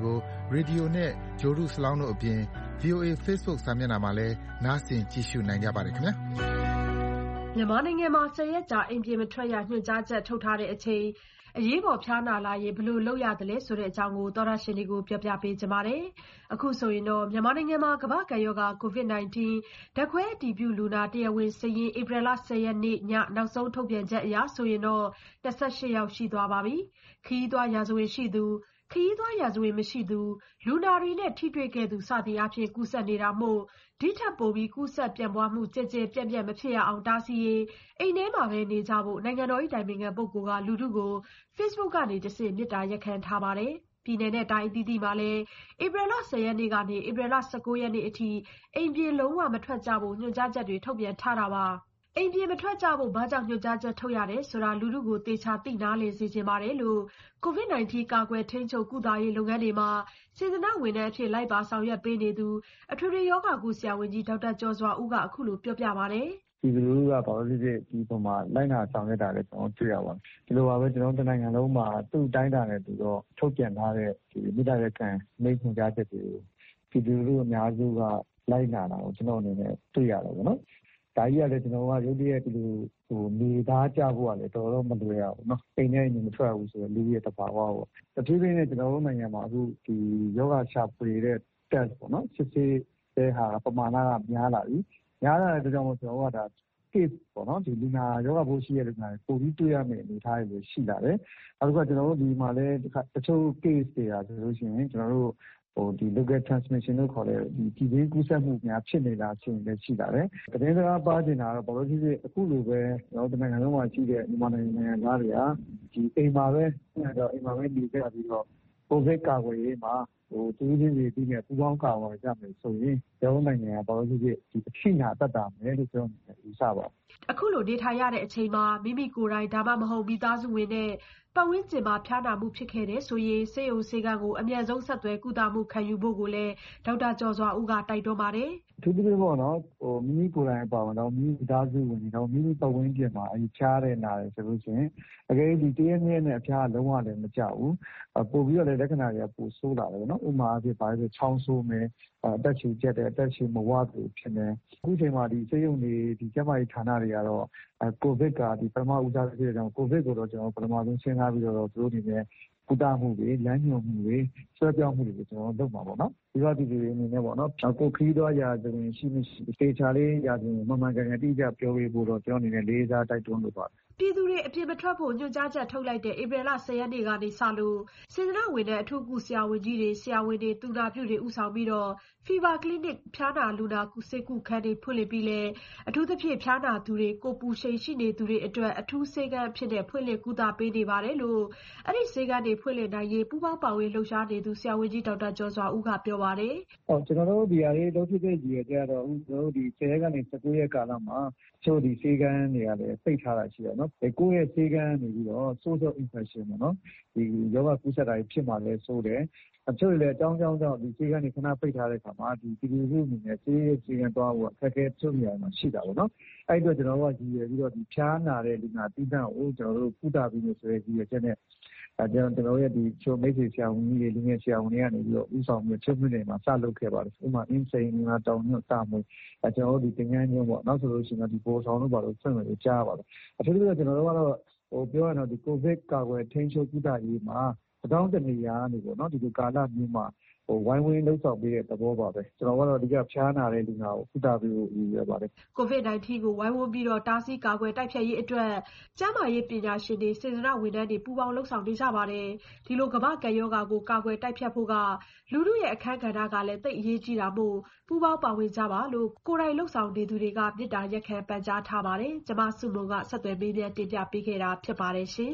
ရေဒီယိုနဲ့ဂျိုရုစလောင်းတို့အပြင် ဗွီအိုအေ Facebook စာမျက်နှာမှာလည်းနားဆင်ကြည့်ရှုနိုင်ကြပါတယ်ခင်ဗျာမြန်မာနိုင်ငံမှာဆယ်ရက်ကြာအိမ်ပြင်မထွက်ရညွှန်ကြားချက်ထုတ်ထားတဲ့အချိန်အရေးပေါ်ဖျားနာလာရင်ဘယ်လိုလုပ်ရတယ်လဲဆိုတဲ့အကြောင်းကိုသောရရှင်တွေကိုပြောပြပေးကြပါမယ်။အခုဆိုရင်တော့မြန်မာနိုင်ငံမှာကမ္ဘာ့ကပ်ရောဂါ ကိုဗစ် ၁၉ ဓာတ်ခွဲအတည်ပြုလူနာတရားဝင်စာရင်းဧပြီလဆယ်ရက်နေ့ညနောက်ဆုံးထုတ်ပြန်ချက်အရဆိုရင်တော့၂၈ယောက်ရှိသွားပါပြီ။ခရီးသွားရာဇဝင်ရှိသူခရီးသွားရာဇဝင်မရှိသူလူနာတွေနဲ့ထိတွေ့ခဲ့သူစသည်အဖြစ်ကူးစက်နေတာမို့ဒီထက်ပိုပြီးကူးစက်ပြန့်ပွားမှုကြဲကြဲပြန့်ပြန့်မဖြစ်ရအောင်တားဆီးရေးအိမ်ထဲမှာပဲနေကြဖို့နိုင်ငံတော်၏တိုင်ပင်ခံပုဂ္ဂိုလ်ကလူထုကို Facebook ကနေတဆင့်မေတ္တာရပ်ခံထားပါတယ်။ပြည်နယ်နဲ့တိုင်းအသီးသီးမှာလည်းဧပြီလဆယ်ရက်နေ့ကနေဧပြီလ၁၉ရက်နေ့အထိအိမ်ပြင်လုံးဝမထွက်ကြဖို့ညွှန်ကြားချက်တွေထုတ်ပြန်ထားတာပါ။အိမ်ပြင်မထွက်ကြဖို့ဘာကြောင့်ညွှန်ကြားချက်ထုတ်ရတယ်ဆိုတာလူထုကိုသေချာသိနားလည်စေချင်ပါတယ်လို့ကိုဗစ် ၁၉ ကာကွယ်ထိန်းချုပ်ကုသရေးလုပ်ငန်းတွေမှာစေတနာ့ဝန်ထမ်းအဖြစ်လိုက်ပါဆောင်ရွက်ပေးနေသူအထွေထွေရောဂါကုဆရာဝန်ကြီးဒေါက်တာကျော်စွာဦးကအခုလိုပြောပြပါတယ်။ဒီလူကဘာလို့ဖြစ်ဖြစ်ဒီပုံမှာလိုက်နာဆောင်ရွက်တာလည်းကျွန်တော်တွေ့ရပါတယ်။ဒီလိုပါပဲကျွန်တော်တို့နိုင်ငံလုံးမှာသူ့တိုင်းတာနဲ့သူတော့ထုတ်ပြန်ထားတဲ့ဒီမိသားစုကန်မိန့်ခွန်းကြားချက်တွေကိုဒီလူလူအများစုကလိုက်နာတာကိုကျွန်တော်အနေနဲ့တွေ့ရတယ်ပေါ့နော်။ဒါကြီးကလည်းကျွန်တော်ကရုပ်တရက်ဒီလိုဟိုနေသားကြဖို့ကလည်းတော်တော်မလွယ်ရဘူးเนาะအိမ်ထဲနေမထွက်ဘူးဆိုတော့လူရဲ့တဘာဝပေါ့တဖြည်းဖြည်းနဲ့ကျွန်တော်တို့နိုင်ငံမှာအခုဒီယောဂရှာဖွေတဲ့ test ပေါ့နော်စစ်ဆေးတဲ့ဟာပမာဏကများလာပြီများလာတဲ့ကြောင့်မို့ကျွန်တော်ကဒါ case ပေါ့နော်ဒီလူနာယောဂပိုးရှိတဲ့လူနာပိုပြီးတွေ့ရမယ့်အနေအထားတွေရှိလာတယ်အခုကကျွန်တော်တို့ဒီမှာလည်းတချို့ case တွေကဆိုလို့ရှိရင်ကျွန်တော်တို့ဟိုဒီ local transmission လို့ခေါ်တဲ့ဒီပြည်တွင်းကူးစက်မှုများဖြစ်နေတာဆိုရင်လည်းရှိလာတယ်။သတင်းစကားပါချင်တာတော့ဘာလို့ဖြစ်ဖြစ်အခုလိုပဲကျွန်တော်တို့နိုင်ငံလုံးမှာရှိတဲ့မြန်မာနိုင်ငံသားတွေကဒီအိမ်မှာပဲအဲ့တော့အိမ်မှာပဲနေကြပြီးတော့ကိုဗစ်ကာကွယ်ရေးမှာဟိုသူချင်းတွေပြီးနေပူပေါင်းကာကွယ်ကြမယ်ဆိုရင်ကျွန်တော်နိုင်ငံကဘာလို့ဖြစ်ဖြစ်ဒီအဖြစ်ညာတတ်တာမယ်လို့ကျွန်တော်ယူဆပါအခုလိုနေထိုင်ရတဲ့အချိန်မှာမိမိကိုယ်တိုင်ဒါမှမဟုတ်မိသားစုဝင်နဲ့ပတ်ဝန်းကျင်မှာဖျားနာမှုဖြစ်ခဲ့တဲ့ဆိုရင်ဆေးရုံဆေးကန်းကိုအမြန်ဆုံးဆက်သွယ်ကုသမှုခံယူဖို့ကိုလည်းဒေါက်တာကျော်စွာဦးကတိုက်တွန်းပါတယ်။သူတို့ပေါ့နော်ဟိုမိမိကိုယ်တိုင်အပါဝင်တော့မိမိသားစုဝင်တွေတော့မိမိပတ်ဝန်းကျင်မှာအဖျားတဲ့နာတယ်ဆိုလို့ရှိရင်အကယ်ဒီတရက်နေ့နဲ့အဖျားလုံးဝလည်းမကြောက်ဘူး။ပို့ပြီးတော့လည်းလက္ခဏာတွေကပိုဆိုးလာတယ်နော်။ဥပမာအဖြစ်ပါဆိုချောင်းဆိုးမယ်အသက်ရှူကျက်တယ်အသက်ရှူမဝဘူးဖြစ်နေ။အခုချိန်မှာဒီဆေးရုံတွေဒီကျန်းမာရေးဌာနတွေကတော့ကိုဗစ်ကဒီပထမဦးစားပေးတဲ့ကြောင့်ကိုဗစ်ကိုတော့ကျွန်တော်ပထမဆုံးရှင်းထားပြီးတော့သူတို့ဒီနဲ့ကုသမှုတွေလမ်းညွှန်မှုတွေဆွဲပြောင်းမှုတွေကိုကျွန်တော်လုပ်မှာပေါ့နော်ဒီတော့ဒီတွေအနေနဲ့ပေါ့နော်ကိုခီးတော့ရာဇဝင်ရှိမရှိတေချာလေးရာဇဝင်မှန်မှန်ကန်ကန်တိကျပြောပေးဖို့တော့ကျွန်တော်အနေနဲ့လေးစားတိုက်တွန်းလို့ပါတယ်ပြည်သူတွေအပြစ်မထွက်ဖို့ညွှန်ကြားချက်ထုတ်လိုက်တဲ့ဧပြီလဆယ်ရက်နေ့ကနေစလို့စေတနာ့ဝန်ထမ်းအထူးကုဆရာဝန်ကြီးတွေဆရာဝန်တွေသူနာပြုတွေဦးဆောင်ပြီးတော့ Fever Clinic ဖျားနာလူနာကုဆေးကုခန်းတွေဖွင့်လှစ်ပြီးလဲအထူးသဖြင့်ဖျားနာသူတွေကိုပူရှိန်ရှိနေသူတွေအတွက်အထူးဆေးကန်းအဖြစ်နဲ့ဖွင့်လှစ်ကုသပေးနေပါတယ်လို့အဲ့ဒီဆေးကန်းတွေဖွင့်လှစ်နိုင်ရေးပူးပေါင်းပါဝင်လှုပ်ရှားနေသူဆရာဝန်ကြီးဒေါက်တာကျော်စွာဦးကပြောပါတယ်။ဟုတ်ကျွန်တော်တို့ဒီအရေးလုပ်ဖြစ်တဲ့ကြီးရတဲ့တော့ကျွန်တော်တို့ဒီဆယ်ရက်ကနေ၁၉ရက်ကာလမှာချို့ဒီဆေးကန်းတွေကလည်းပိတ်ထားတာရှိရနော်။ကိုယ့်ရဲ့ဆေးကန်းနေပြီးတော့ source of infection ပေါ့နော်ဒီယောဂကူးစက်တာဖြစ်မှလည်းဆိုးတယ်အချို့လည်းအကြောင်းကြောင်းကြောင့်ဒီဆေးကန်းတွေခဏပိတ်ထားတဲ့အခါမှာဒီပြည်သူလူထုအနေနဲ့ဆေးဆေးကန်းသွားဖို့အခက်အခဲချို့နေရာမှာရှိတာပေါ့နော်အဲ့အတွက်ကျွန်တော်တို့ကဒီရပြီးတော့ဒီဖျားနာတဲ့လူနာတိတန့်ကိုကျွန်တော်တို့ကုသပြီးလို့ဆိုရဲဒီရချက်နဲ့အဲကျွန်တော်တို့ရဲ့ဒီချို့မိတ်ဆွေဆရာဝန်ကြီးတွေလူငယ်ဆရာဝန်တွေကနေပြီးတော့ဥဆောင်ပြီးချုပ်မြင့်နေမှာစလုပ်ခဲ့ပါတယ်ဥပမာအင်းစိန်ငါတောင်ညွတ်တာမွေအဲကျွန်တော်တို့ဒီတင်ငန်းညွတ်ပေါ့နောက်ဆိုလို့ရှိရင်ဒီပိုဆောင်လို့ပါလို့ဖွင့်လို့ကြားပါတယ်အထူးသဖြင့်ကျွန်တော်တို့ကတော့ဟိုပြောရတော့ဒီကိုဗစ်ကာကွယ်ထိန်းချုပ်ကုသရေးမှာအတောင်းတနေရာနေပေါ့နော်ဒီလိုကာလမျိုးမှာဟိုဝိုင်းဝန်းလှုပ်ဆောင်ပေးတဲ့သဘောပါပဲကျွန်တော်ကတော့အဓိကဖျားနာတဲ့လူနာကိုကုသပေးဖို့ရည်ရွယ်ပါတယ်ကိုဗစ် ၁၉ ကိုဝိုင်းဝန်းပြီးတော့တားဆီးကာကွယ်တိုက်ဖျက်ရေးအတွက်ကျန်းမာရေးပညာရှင်တွေစေတနာ့ဝန်ထမ်းတွေပူးပေါင်းလှုပ်ဆောင်နေကြပါတယ်ဒီလိုကမ္ဘာ့ကပ်ရောဂါကိုကာကွယ်တိုက်ဖျက်ဖို့ကလူထုရဲ့အခက်အခဲကလည်းသိအရေးကြီးတာမို့ပူးပေါင်းပါဝင်ကြပါလို့ကိုယ်တိုင်လှုပ်ဆောင်နေသူတွေကမေတ္တာရက်ခံပန်ကြားထားပါတယ်ကျမစုမုံကဆက်သွယ်မေးမြန်းတင်ပြပေးခဲ့တာဖြစ်ပါတယ်ရှင်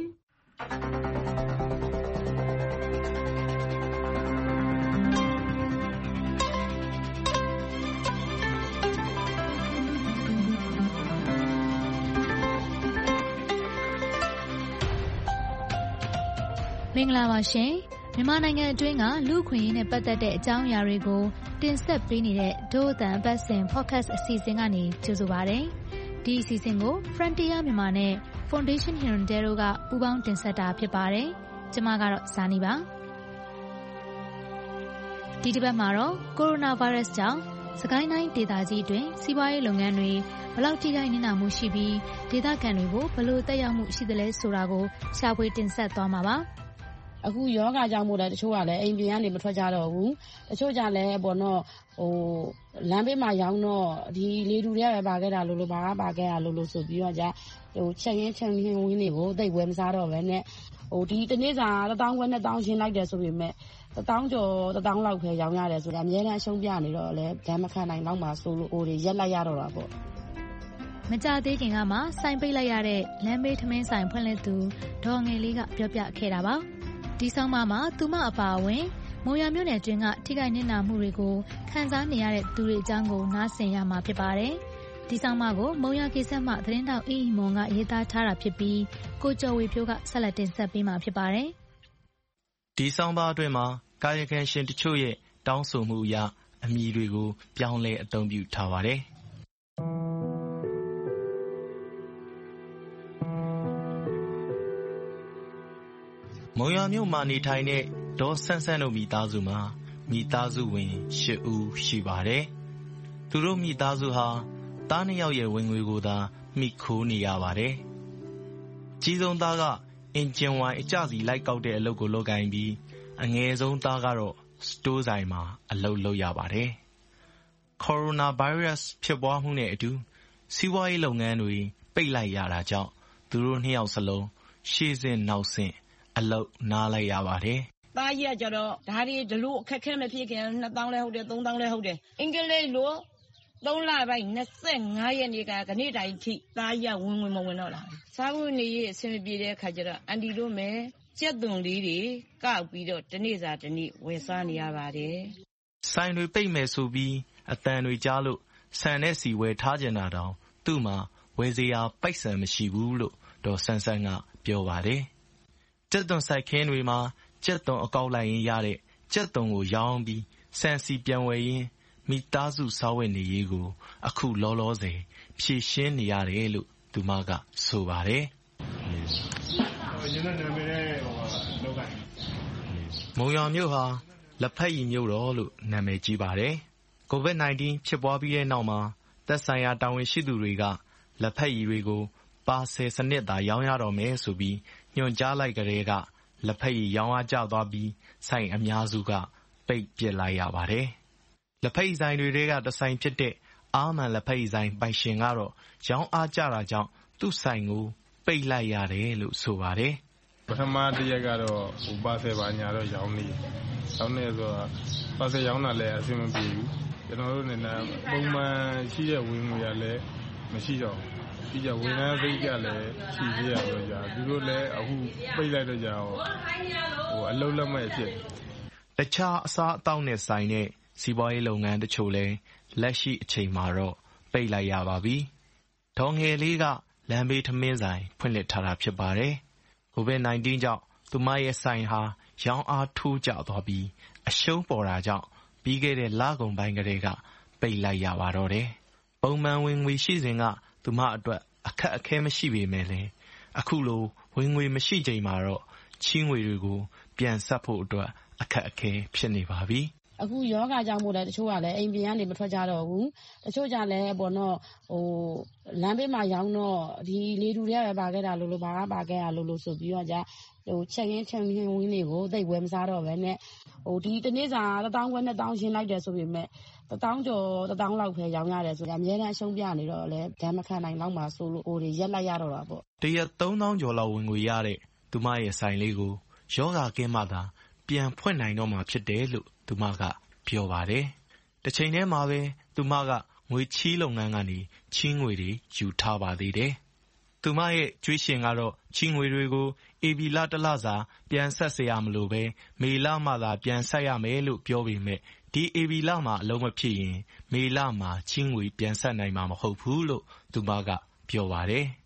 မင်္ဂလာပါရှင်မြန်မာနိုင်ငံအတွင်းကလူ့အခွင့်အရေးနဲ့ပတ်သက်တဲ့အကြောင်းအရာတွေကိုတင်ဆက်ပေးနေတဲ့ဒို့အတန်အပတ်စဉ် podcast အစီအစဉ်ကနေကြိုဆိုပါရစေဒီအစီအစဉ်ကို Frontier မြန်မာနဲ့ Foundation Hirondelle တို့ကပူးပေါင်းတင်ဆက်တာဖြစ်ပါတယ်ကျွန်မကတော့ဇာနီပါဒီတစ်ပတ်မှာတော့ကိုရိုနာဗိုင်းရပ်စ်ကြောင့်စကိုင်းတိုင်းဒေသကြီးတွင်စီးပွားရေးလုပ်ငန်းတွေဘယ်လောက်ထိခိုက်နစ်နာမှုရှိပြီးဒေသခံတွေကိုဘယ်လိုသက်ရောက်မှုရှိသလဲဆိုတာကိုရှာဖွေတင်ဆက်သွားမှာပါအခုယောဂကြောင့်မို့လဲတချို့ကလည်းအိမ်ပြင်ကနေမထွက်ကြတော့ဘူးတချို့ကြလည်းပေါ့နော်ဟိုလမ်းဘေးမှာရောင်းတော့ဒီလေတူတွေကပဲပါခဲ့တာလို့လို့ပါပါခဲ့ရလို့လို့ဆိုပြီးတော့じゃဟိုချက်ရင်းချက်ရင်းဝင်းတွေကိုသိပ်ဝယ်မစားတော့ပဲနဲ့ဟိုဒီတနေ့စာတစ်တောင်းခွဲနှစ်တောင်းရှင်းလိုက်တယ်ဆိုပေမဲ့တစ်တောင်းကျော်တစ်တောင်းလောက်ပဲရောင်းရတယ်ဆိုတာအများနဲ့အရှုံးပြနေတော့လဲဓာတ်မခံနိုင်တော့မှဆိုလို့ဟိုတွေရက်လိုက်ရတော့တာပေါ့မကြသေးခင်ကမှစိုင်းပိတ်လိုက်ရတဲ့လမ်းဘေးထမင်းဆိုင်ဖွင့်လှစ်သူဒေါ်ငယ်လေးကပြောပြခဲ့တာပါဒီဆောင်မှာမှာသူမအပါအဝင်မုံရမြို့နယ်တွင်းကထိခိုက်နစ်နာမှုတွေကိုခံစားနေရတဲ့သူတွေအကြောင်းကိုနားဆင်ရမှာဖြစ်ပါတယ်ဒီဆောင်မကိုမုံရကိစ္စမှသတင်းတောက်အီအီမွန်ကရေးသားထားတာဖြစ်ပြီးကိုကျော်ဝေဖြိုးကဆက်လက်တင်ဆက်ပေးမှာဖြစ်ပါတယ်ဒီဆောင်ပါအတွင်းမှာကာယကံရှင်တချို့ရဲ့တောင်းဆိုမှုအရအမည်တွေကိုပြောင်းလဲအသုံးပြုထားပါတယ်မုံရမြို့မှာနေထိုင်တဲ့ဒေါ်ဆန်းဆန်းတို့မိသားစုမှာမိသားစုဝင်၈ဦးရှိပါတယ်။သူတို့မိသားစုဟာသားနှစ်ယောက်ရဲ့ဝင်ငွေကိုသာမိခိုးနေရပါတယ်။ကြီးဆုံးသားကအင်ဂျင်ဝိုင်အကျစီလိုက်ကောက်တဲ့အလုပ်ကိုလုပ်ကိုင်ပြီးအငယ်ဆုံးသားကတော့စတိုးဆိုင်မှာအလုပ်လုပ်ရပါတယ်။ကိုရိုနာဗိုင်းရပ်စ်ဖြစ်ပွားမှုနဲ့အတူစီးပွားရေးလုပ်ငန်းတွေပိတ်လိုက်ရတာကြောင့်သူတို့နှစ်ယောက်စလုံးရှေ့ဆင့်နောက်ဆင့်အလုပ်နားလိုက်ရပါတယ်။သားကြီးကကြတော့ဒါတွေဒီလိုအခက်ခဲမဖြစ်ခင်နှစ်တောင်းလဲဟုတ်တယ်သုံးတောင်းလဲဟုတ်တယ်အင်္ဂလိပ်လိုသုံးလပိုင်း၂၅ရက်နေ့ကခဏတိုင်ထိသားကြီးကဝင်ဝင်မဝင်တော့လားစားဖို့နေရအဆင်မပြေတဲ့အခါကျတော့အန်တီတို့မယ်ကြက်သွန်လေးတွေကောက်ပြီးတော့တနေ့စာတနေ့ဝယ်စားနေရပါတယ်ဆိုင်တွေပိတ်မယ်ဆိုပြီးအတန်တွေကြားလို့ဆန်နဲ့စီဝယ်ထားကြတာတောင်သူ့မှာဝယ်စရာပိုက်ဆံမရှိဘူးလို့ဒေါ်ဆန်းဆန်းကပြောပါတယ်ကြက်သွန်ဆိုင်ခင်းတွေမှာကြက်သွန်အကောက်လိုက်ရင်ရတဲ့ကြက်သွန်ကိုရောင်းပြီးဆန်စီပြန်ဝယ်ရင်းမိသားစုစားဝတ်နေရေးကိုအခုလောလောဆယ်ဖြည့်ရှင်းနေရတယ်လို့သူမကဆိုပါတယ်မုံရမြို့ဟာလက်ဖက်ရည်မြို့တော်လို့နာမည်ကြီးပါတယ်ကိုဗစ်၁၉ဖြစ်ပွားပြီးတဲ့နောက်မှာသက်ဆိုင်ရာတာဝန်ရှိသူတွေကလက်ဖက်ရည်တွေကိုပါဆယ်စနစ်သာရောင်းရတော့မယ်ဆိုပြီးညွှန်ကြားလိုက်ကြတဲ့ကလက်ဖက်ရည်ရောင်းအားကျသွားပြီးဆိုင်အများစုကပိတ်ပစ်လိုက်ရပါတယ်။လက်ဖက်ရည်ဆိုင်တွေကတဆိုင်ဖြစ်တဲ့အာမန်လက်ဖက်ရည်ဆိုင်ပိုင်ရှင်ကတော့ရောင်းအားကျတာကြောင့်သူ့ဆိုင်ကိုပိတ်လိုက်ရတယ်လို့ဆိုပါတယ်။ပထမတစ်ရက်ကတော့ဟိုပါဆယ်ပါညာတော့ရောင်းနေ။ရောင်းနေဆိုတာပါဆယ်ရောင်းတာလည်းအဆင်မပြေဘူး။ကျွန်တော်တို့နေနဲ့ပုံမှန်ရှိတဲ့ဝင်ငွေရလည်းမရှိတော့ဘူး။ဒီကြဝန်ထမ်းစိတ်ကလည်းရှိသေးရတော့ကြာသူတို့လည်းအခုပိတ်လိုက်တော့ကြာဟိုအလုံးလက်မဲ့ဖြစ်တခြားအစားအသောက်နဲ့ဆိုင်တဲ့စီးပွားရေးလုပ်ငန်းတချို့လည်းလက်ရှိအချိန်မှာတော့ပိတ်လိုက်ရပါပြီဒေါ်ငယ်လေးကလမ်းဘေးထမင်းဆိုင်ဖွင့်လှစ်ထားတာဖြစ်ပါတယ်ကိုဗစ်၁၉ကြောင့်သူမရဲ့ဆိုင်ဟာရောင်းအားထိုးကျသွားပြီးအရှုံးပေါ်တာကြောင့်ပြီးခဲ့တဲ့လကုန်ပိုင်းကတည်းကပိတ်လိုက်ရပါတော့တယ်ပုံမှန်ဝင်ငွေရှိစဉ်ကသူမအတွက်အခက်အခဲမရှိပေမဲ့လည်းအခုလိုဝင်ငွေမရှိချိန်မှာတော့ချီးငွေတွေကိုပြန်ဆက်ဖို့အတွက်အခက်အခဲဖြစ်နေပါပြီအခုယောဂကြောင့်မို့လဲတချို့ကလည်းအိမ်ပြင်ကနေမထွက်ကြတော့ဘူးတချို့ကြလည်းပေါ့နော်ဟိုလမ်းဘေးမှာရောင်းတော့ဒီလေတူတွေကပဲပါခဲ့တာလို့လို့ပါပါခဲ့ရလို့လို့ဆိုပြီးတော့じゃဟိုချက်ရင်းချက်ရင်းဝင်းတွေကိုသိပ်ဝယ်မစားတော့ပဲနဲ့ဟိုဒီတနေ့စာတစ်တောင်းခွဲနှစ်တောင်းရှင်းလိုက်တယ်ဆိုပေမဲ့တစ်တောင်းကျော်တစ်တောင်းလောက်ပဲရောင်းရတယ်ဆိုတာအများနဲ့အရှုံးပြနေတော့လဲဓာတ်မခံနိုင်တော့မှဆိုလို့ဟိုတွေရက်လိုက်ရတော့တာပေါ့တရက်သုံးသောင်းကျော်လောက်ဝင်ငွေရတဲ့သူမရဲ့ဆိုင်လေးကိုယောဂကင်းမှသာပြန်ဖွင့်နိုင်တော့မှဖြစ်တယ်လို့သူမကပြောပါတယ်။တစ်ချိန်တည်းမှာပဲသူမကငွေချီးလုပ်ငန်းကနေချီးငွေတွေယူထားပါသေးတယ်။သူမရဲ့ကျွေးရှင်ကတော့ချီးငွေတွေကိုဧပြီလတစ်လစာပြန်ဆက်เสียရမလို့ပဲမေလမှသာပြန်ဆက်ရမယ်လို့ပြောပေမဲ့ဒီဧပြီလမှာအလုံးမဖြစ်ရင်မေလမှာချီးငွေပြန်ဆက်နိုင်မှာမဟုတ်ဘူးလို့သူမကပြောပါတယ်။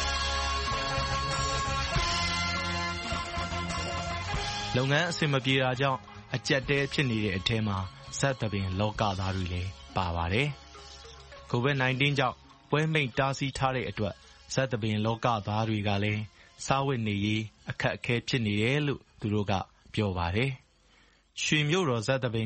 လုပ်ငန်းအဆင်မပြေတာကြောင့်အကျက်တဲဖြစ်နေတဲ့အထဲမှာဇက်သပင်လောကသားတွေလည်းပါပါတယ်။ကိုဗစ်၁၉ကြောင့်ပွဲမိန့်တားဆီးထားတဲ့အတွက်ဇက်သပင်လောကသားတွေကလည်းစားဝတ်နေရေးအခက်အခဲဖြစ်နေတယ်လို့သူတို့ကပြောပါတယ်။ရွှေမြို့တော်ဇက်သပင်က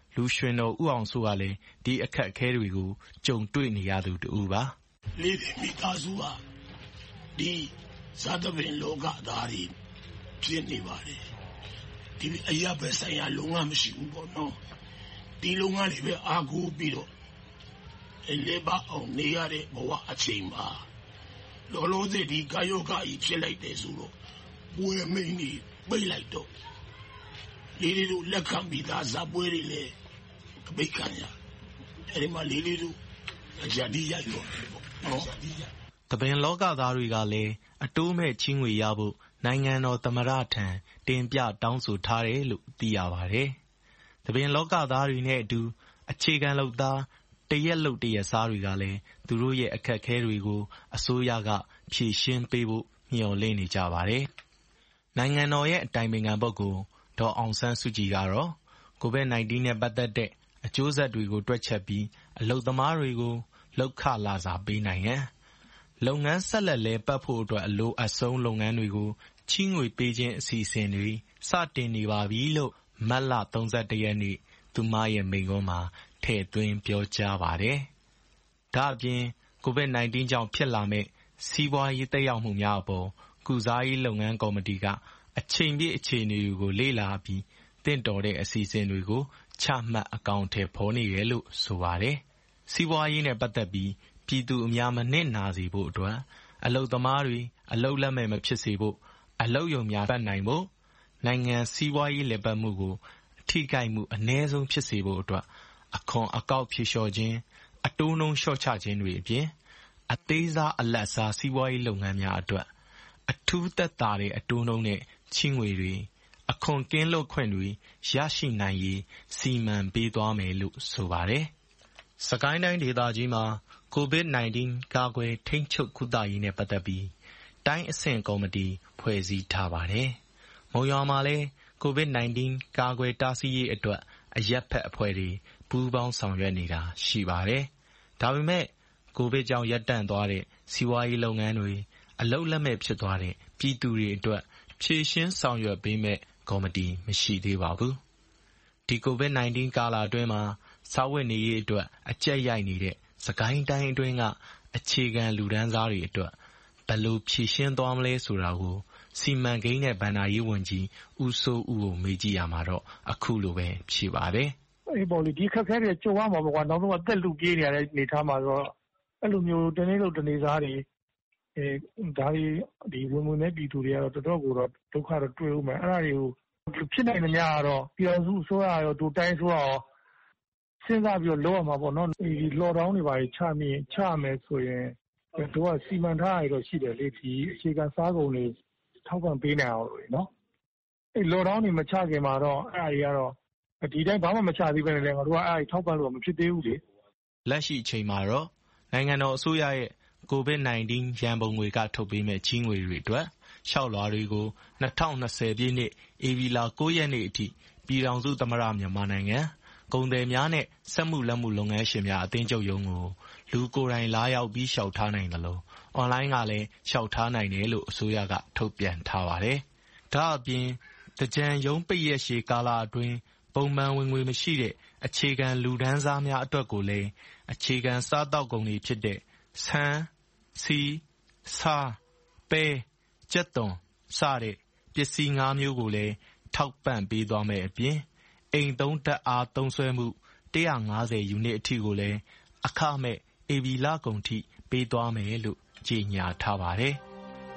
လူရွှင်တော်ဦးအောင်စိုးကလည်းဒီအခက်အခဲတွေကိုကြုံတွေ့နေရသူတူပါလေးတွေမိသားစုကဒီဇာတပင်လောကသားတွေဖြစ်နေပါတယ်ဒီအရာပဲဆိုင်ရာလုံငါမရှိဘူးပေါ့နော်ဒီလုံငါတွေပဲအားကိုးပြီးတော့အလေးပါအောင်နေရတဲ့ဘဝအချိန်မှာလောလောဆယ်ဒီကာယောဂကြီးဖြစ်လိုက်တယ်ဆိုတော့ပွဲမိန်ကြီးပိတ်လိုက်တော့လေးလေးတို့လက်ခံပြီးသားဇာပွဲတွေလည်းအပိတ်ခံရအဲဒီမှာလေးလေးတို့အကြဒီရရောနော်တပင်လောကသားတွေကလည်းအတိုးမဲ့ချင်းငွေရဖို့နိုင်ငံတော်သမ္မတထံတင်ပြတောင်းဆိုထားတယ်လို့သိရပါတယ်။တပင်လောကသားတွေနဲ့အတူအခြေခံလုပ်သားတရက်လုပ်တရက်စားတွေကလည်းသူတို့ရဲ့အခက်အခဲတွေကိုအစိုးရကဖြေရှင်းပေးဖို့မျှော်လင့်နေကြပါတယ်။နိုင်ငံတော်ရဲ့အတိုင်ပင်ခံပုဂ္ဂိုလ်ဒေါ်အောင်ဆန်းစုကြည်ကတော့ ကိုဗစ် ၁၉ နဲ့ပတ်သက်တဲ့အကျိုးဆက်တွေကိုတွက်ချက်ပြီးအလုပ်သမားတွေကိုလုပ်ခလစာပေးနိုင်ရန်လုပ်ငန်းဆက်လက်လည်ပတ်ဖို့အတွက်အလိုအပ်ဆုံးလုပ်ငန်းတွေကိုချီးငွေပေးခြင်းအစီအစဉ်တွေစတင်နေပါပြီလို့မတ်လ ၃၁ ရက်နေ့သူမရဲ့မိန့်ခွန်းမှာထည့်သွင်းပြောကြားပါတယ်။ဒါ့အပြင် ကိုဗစ် ၁၉ ကြောင့်ဖြစ်လာမယ့်စီးပွားရေးသက်ရောက်မှုများအပေါ်ကုစားရေးလုပ်ငန်းကော်မတီကအချိန်ပြည့်အခြေအနေတွေကိုလေ့လာပြီးတင့်တော်တဲ့အစီအစဉ်တွေကိုချမှတ်အကောင်အထည်ဖော်နေတယ်လို့ဆိုပါတယ်။စီးပွားရေးနဲ့ပတ်သက်ပြီးပြည်သူအများမနစ်နာစေဖို့အတွက်အလုပ်သမားတွေအလုပ်လက်မဲ့မဖြစ်စေဖို့အလုပ်ရုံများပတ်နိုင်ဖို့နိုင်ငံစီးပွားရေးလည်ပတ်မှုကိုထိခိုက်မှုအနည်းဆုံးဖြစ်စေဖို့အတွက်အခွန်အကောက်ဖြေလျှော့ခြင်းအတိုးနှုန်းလျှော့ချခြင်းတွေအပြင်အသေးစားအလတ်စားစီးပွားရေးလုပ်ငန်းများအတွက်အထူးသက်သာတဲ့အတိုးနှုန်းနဲ့ချီးငွေတွေအခွန်ကင်းလွတ်ခွင့်တွေရရှိနိုင်ရေးစီမံပေးသွားမယ်လို့ဆိုပါတယ်။စကိုင်းတိုင်းဒေသကြီးမှာကိုဗစ် ၁၉ ကာကွယ်ထိန်းချုပ်ကုသရေးနဲ့ပတ်သက်ပြီးတိုင်းအဆင့်ကော်မတီဖွဲ့စည်းထားပါတယ်။မုံရွာမှာလည်းကိုဗစ် ၁၉ ကာကွယ်တားဆီးရေးအတွက်အရပ်ဖက်အဖွဲ့တွေပူးပေါင်းဆောင်ရွက်နေတာရှိပါတယ်။ဒါပေမဲ့ကိုဗစ်ကြောင့်ရပ်တန့်သွားတဲ့စီးပွားရေးလုပ်ငန်းတွေအလုပ်လက်မဲ့ဖြစ်သွားတဲ့ပြည်သူတွေအတွက်ဖြည့်ရှင်းဆောင်ရွက်ပေးမဲ့ကော်မတီမရှိသေးပါဘူး။ဒီကိုဗစ် ၁၉ ကာလအတွင်းမှာစားဝတ်နေရေးအတွက်အကျပ်ရိုက်နေတဲ့စကိုင်းတိုင်းအတွင်းကအခြေခံလူတန်းစားတွေအတွက်ဘယ်လိုဖြည့်ရှင်းသွားမလဲဆိုတာကိုစီမံကိန်းနဲ့ဗဏ္ဍာရေးဝန်ကြီးဦးစိုးဦးကိုမေးကြည့်ရမှာတော့အခုလိုပဲဖြေပါတယ်။အေးပေါ့လေဒီခက်ခဲတွေကြုံရမှာပေါ့ကွာနောက်ဆုံးအသက်လူပြေးနေရတဲ့နေထားမှာဆိုတော့အဲ့လိုမျိုးတနေ့လို့တနေ့စားတွေအဲဒါတွေဒီဝင်ဝင်တဲ့ပြည်သူတွေကတော့တော်တော်ကိုတော့ဒုက္ခတော့တွေ့ဦးမယ်အဲ့ဒါတွေကိုဖြစ်နိုင်တဲ့များကတော့ပြည်အောင်စုအစိုးရရောဒိုတိုင်းဆိုရောစဉ်းစားပြီးတော့လုပ်ရမှာပေါ့နော်ဒီ lockdown တွေပါချမြင်ချမယ်ဆိုရင်တို့ကစီမံထားရတော့ရှိတယ်လေဒီအခြေခံစားကုန်တွေထောက်ပံ့ပေးနိုင်အောင်လို့နော်အဲ့ lockdown တွေမချခင်မှာတော့အဲ့အရာတွေကတော့ဒီတိုင်းဘာမှမချသေးပဲလေငါတို့ကအဲ့ထောက်ပံ့လို့မဖြစ်သေးဘူးလေလက်ရှိအချိန်မှာတော့နိုင်ငံတော်အစိုးရရဲ့ကိုဗစ် ၁၉ ရန်ပုံငွေကထုတ်ပေးမဲ့ချီးငွေတွေအတွက်လျှောက်လွှာတွေကို၂၀၂၀ပြည့်နှစ်ဧပြီလ၉ရက်နေ့အထိပြည်ထောင်စုသမ္မတမြန်မာနိုင်ငံကုန်သည်များနဲ့စက်မှုလက်မှုလုပ်ငန်းရှင်များအသင်းချုပ်ရုံးကိုလူကိုယ်တိုင်လာရောက်ပြီးလျှောက်ထားနိုင်တယ်လို့အွန်လိုင်းကလည်းလျှောက်ထားနိုင်တယ်လို့အစိုးရကထုတ်ပြန်ထားပါတယ်။ဒါအပြင်တကြံရုံးပိတ်ရက်ရှည်ကာလအတွင်းပုံမှန်ဝင်ငွေမရှိတဲ့အခြေခံလူဒန်းစားများအတွက်ကိုလည်းအခြေခံစားတောက်ကုန်တွေဖြစ်တဲ့ဆန်စီဆားပဲကြက်သွန်စတဲ့ပစ္စည်း၅မျိုးကိုလည်းထောက်ပံ့ပေးသွားမယ်အပြင်အိမ်သုံးဓာတ်အားသုံးစွဲမှု၁၅၀ယူနစ်အထိကိုလည်းအခမဲ့ဧပြီလကုန်ထိပေးသွားမယ်လို့ကြေညာထားပါတယ်။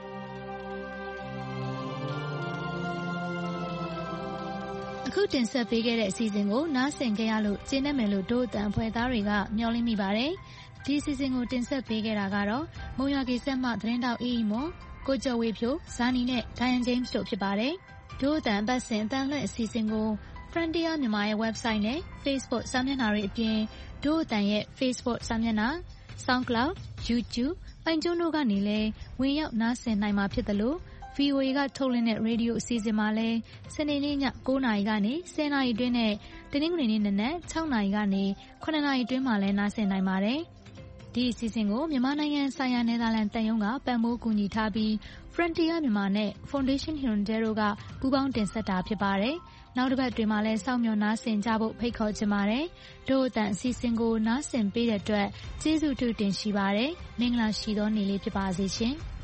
အခုတင်ဆက်ပေးခဲ့တဲ့အစီအစဉ်ကိုနားဆင်ကြရလို့ကျေနပ်မယ်လို့ဒို့အတန်အဖွဲ့သားတွေကမျှော်လင့်မိပါတယ်။ဒီအစီအစဉ်ကိုတင်ဆက်ပေးခဲ့တာကတော့မုံရွာကေဆက်မှသတင်းတောက်အေးအေးမော်ကိုကျော်ဝေဖြိုဇာနီနဲ့ဒိုင်ယန်ဂျိမ်းစ်တို့ဖြစ်ပါတယ်။ဒို့အတန်အပတ်စဉ်အတန်လွှင့်အစီအစဉ်ကိုFrontier မြန်မာရဲ့ website နဲ့ Facebook စာမျက်နှာတွေအပြင်ဒို့အတန်ရဲ့ Facebook စာမျက်နှာ SoundCloud, YouTube, ပိုင်ကျုံးတို့ကနေလည်းဝင်ရောက်နားဆင်နိုင်မှာဖြစ်တယ်လို့ ဗီအိုအေ ကထုတ်လွှင့်တဲ့ရေဒီယိုအစီအစဉ်မှာလည်းစနေနေ့ည၉နာရီကနေ၁၀နာရီအတွင်းနဲ့တနင်္ဂနွေနေ့နနက်၆နာရီကနေ၇နာရီအတွင်းမှာလည်းနားဆင်နိုင်ပါတယ်။ဒီအစီအစဉ်ကိုမြန်မာနိုင်ငံဆိုင်ရာနယ်သာလန်တန်ယုံကပံ့ပိုးကူညီထားပြီး Frontier မြန်မာနဲ့ Foundation Hirondelle တို့ကပူးပေါင်းတင်ဆက်တာဖြစ်ပါတယ်။နောက်တစ်ပတ်တွင်မှလည်းစောင့်မျှော်နားဆင်ကြဖို့ဖိတ်ခေါ်ချင်ပါတယ်။ဒို့အတန်အစီအစဉ်ကိုနားဆင်ပေးတဲ့အတွက်ကျေးဇူးတင်ရှိပါတယ်။မင်္ဂလာရှိသောနေ့လေးဖြစ်ပါစေရှင်။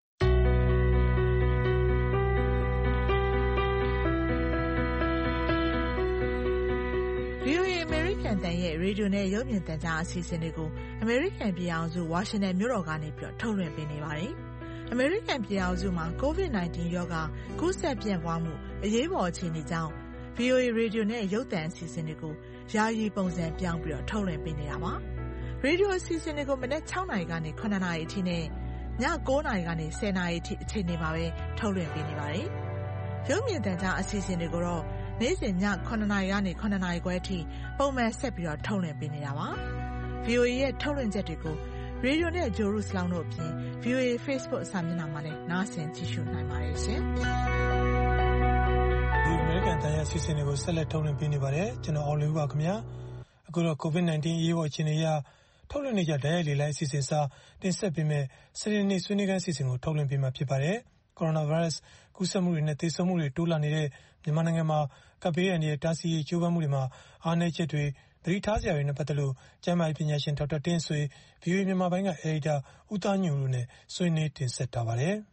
ဗွီအိုအေ အမေရိကန်အသံရဲ့ရေဒီယိုနဲ့ရုပ်မြင်သံကြားအစီအစဉ်တွေကိုအမေရိကန်ပြည်ထောင်စုဝါရှင်တန်မြို့တော်ကနေပြီးတော့ထုတ်လွှင့်ပေးနေပါတယ်။အမေရိကန်ပြည်ထောင်စုမှာ ကိုဗစ် ၁၉ ရောဂါကူးစက်ပြန့်ပွားမှုအရေးပေါ်အခြေအနေကြောင့် ဗွီအိုအေ ရေဒီယိုနဲ့ရုပ်သံအစီအစဉ်တွေကိုယာယီပုံစံပြောင်းပြီးတော့ထုတ်လွှင့်ပေးနေတာပါ။ရေဒီယိုအစီအစဉ်တွေကိုမနက် ၆ နာရီကနေ ၇ နာရီအထိနဲ့ည ၉ နာရီကနေ ၁၀ နာရီအထိအချိန်တွေမှာပဲထုတ်လွှင့်ပေးနေပါတယ်။ရုပ်မြင်သံကြားအစီအစဉ်တွေကိုတော့နေ့စဉ်ည ၇ နာရီကနေ ၇ နာရီခွဲအထိပုံမှန်ဆက်ပြီးတော့ထုတ်လွှင့်ပေးနေတာပါ။ ဗွီအိုအေရဲ့ထုတ်လွှင့်ချက်တွေကိုရေဒီယိုနဲ့ဂျိုရုစလောင်းတို့အပြင် ဗွီအိုအေ Facebook စာမျက်နှာမှာလည်းနားဆင်ကြည့်ရှုနိုင်ပါတယ်ရှင်။ဒီအမေရိကန်တန်ရဲ့အစီအစဉ်တွေကိုဆက်လက်ထုတ်လွှင့်ပေးနေပါတယ်။ကျွန်တော်အောင်လေးဦးပါခင်ဗျာ။အခုတော့ ကိုဗစ် ၁၉ အရေးပေါ်အခြေအနေအရထုတ်လွှင့်နေကြတဲ့လေလိုင်းအစီအစဉ်စာတင်ဆက်ပေးမယ်စနေနေ့ဆွေးနွေးခန်းအစီအစဉ်ကိုထုတ်လွှင့်ပေးမှာဖြစ်ပါတယ်။ကိုရိုနာဗိုင်းရပ်စ်ကူးစက်မှုတွေနဲ့သေဆုံးမှုတွေတိုးလာနေတဲ့မြန်မာနိုင်ငံမှာကပ်ဘေးအန္တရာယ်တားဆီးရေးကြိုးပမ်းမှုတွေမှာအားနည်းချက်တွေသတိထားစရာတွေနဲ့ပတ်သက်လို့ကျန်းမာရေးပညာရှင်ဒေါက်တာတင်းဆွေ ဗွီအိုအေမြန်မာပိုင်းကအယ်ဒီတာဦးသားညိုတို့နဲ့ဆွေးနွေးတင်ဆက်ထားပါတယ်။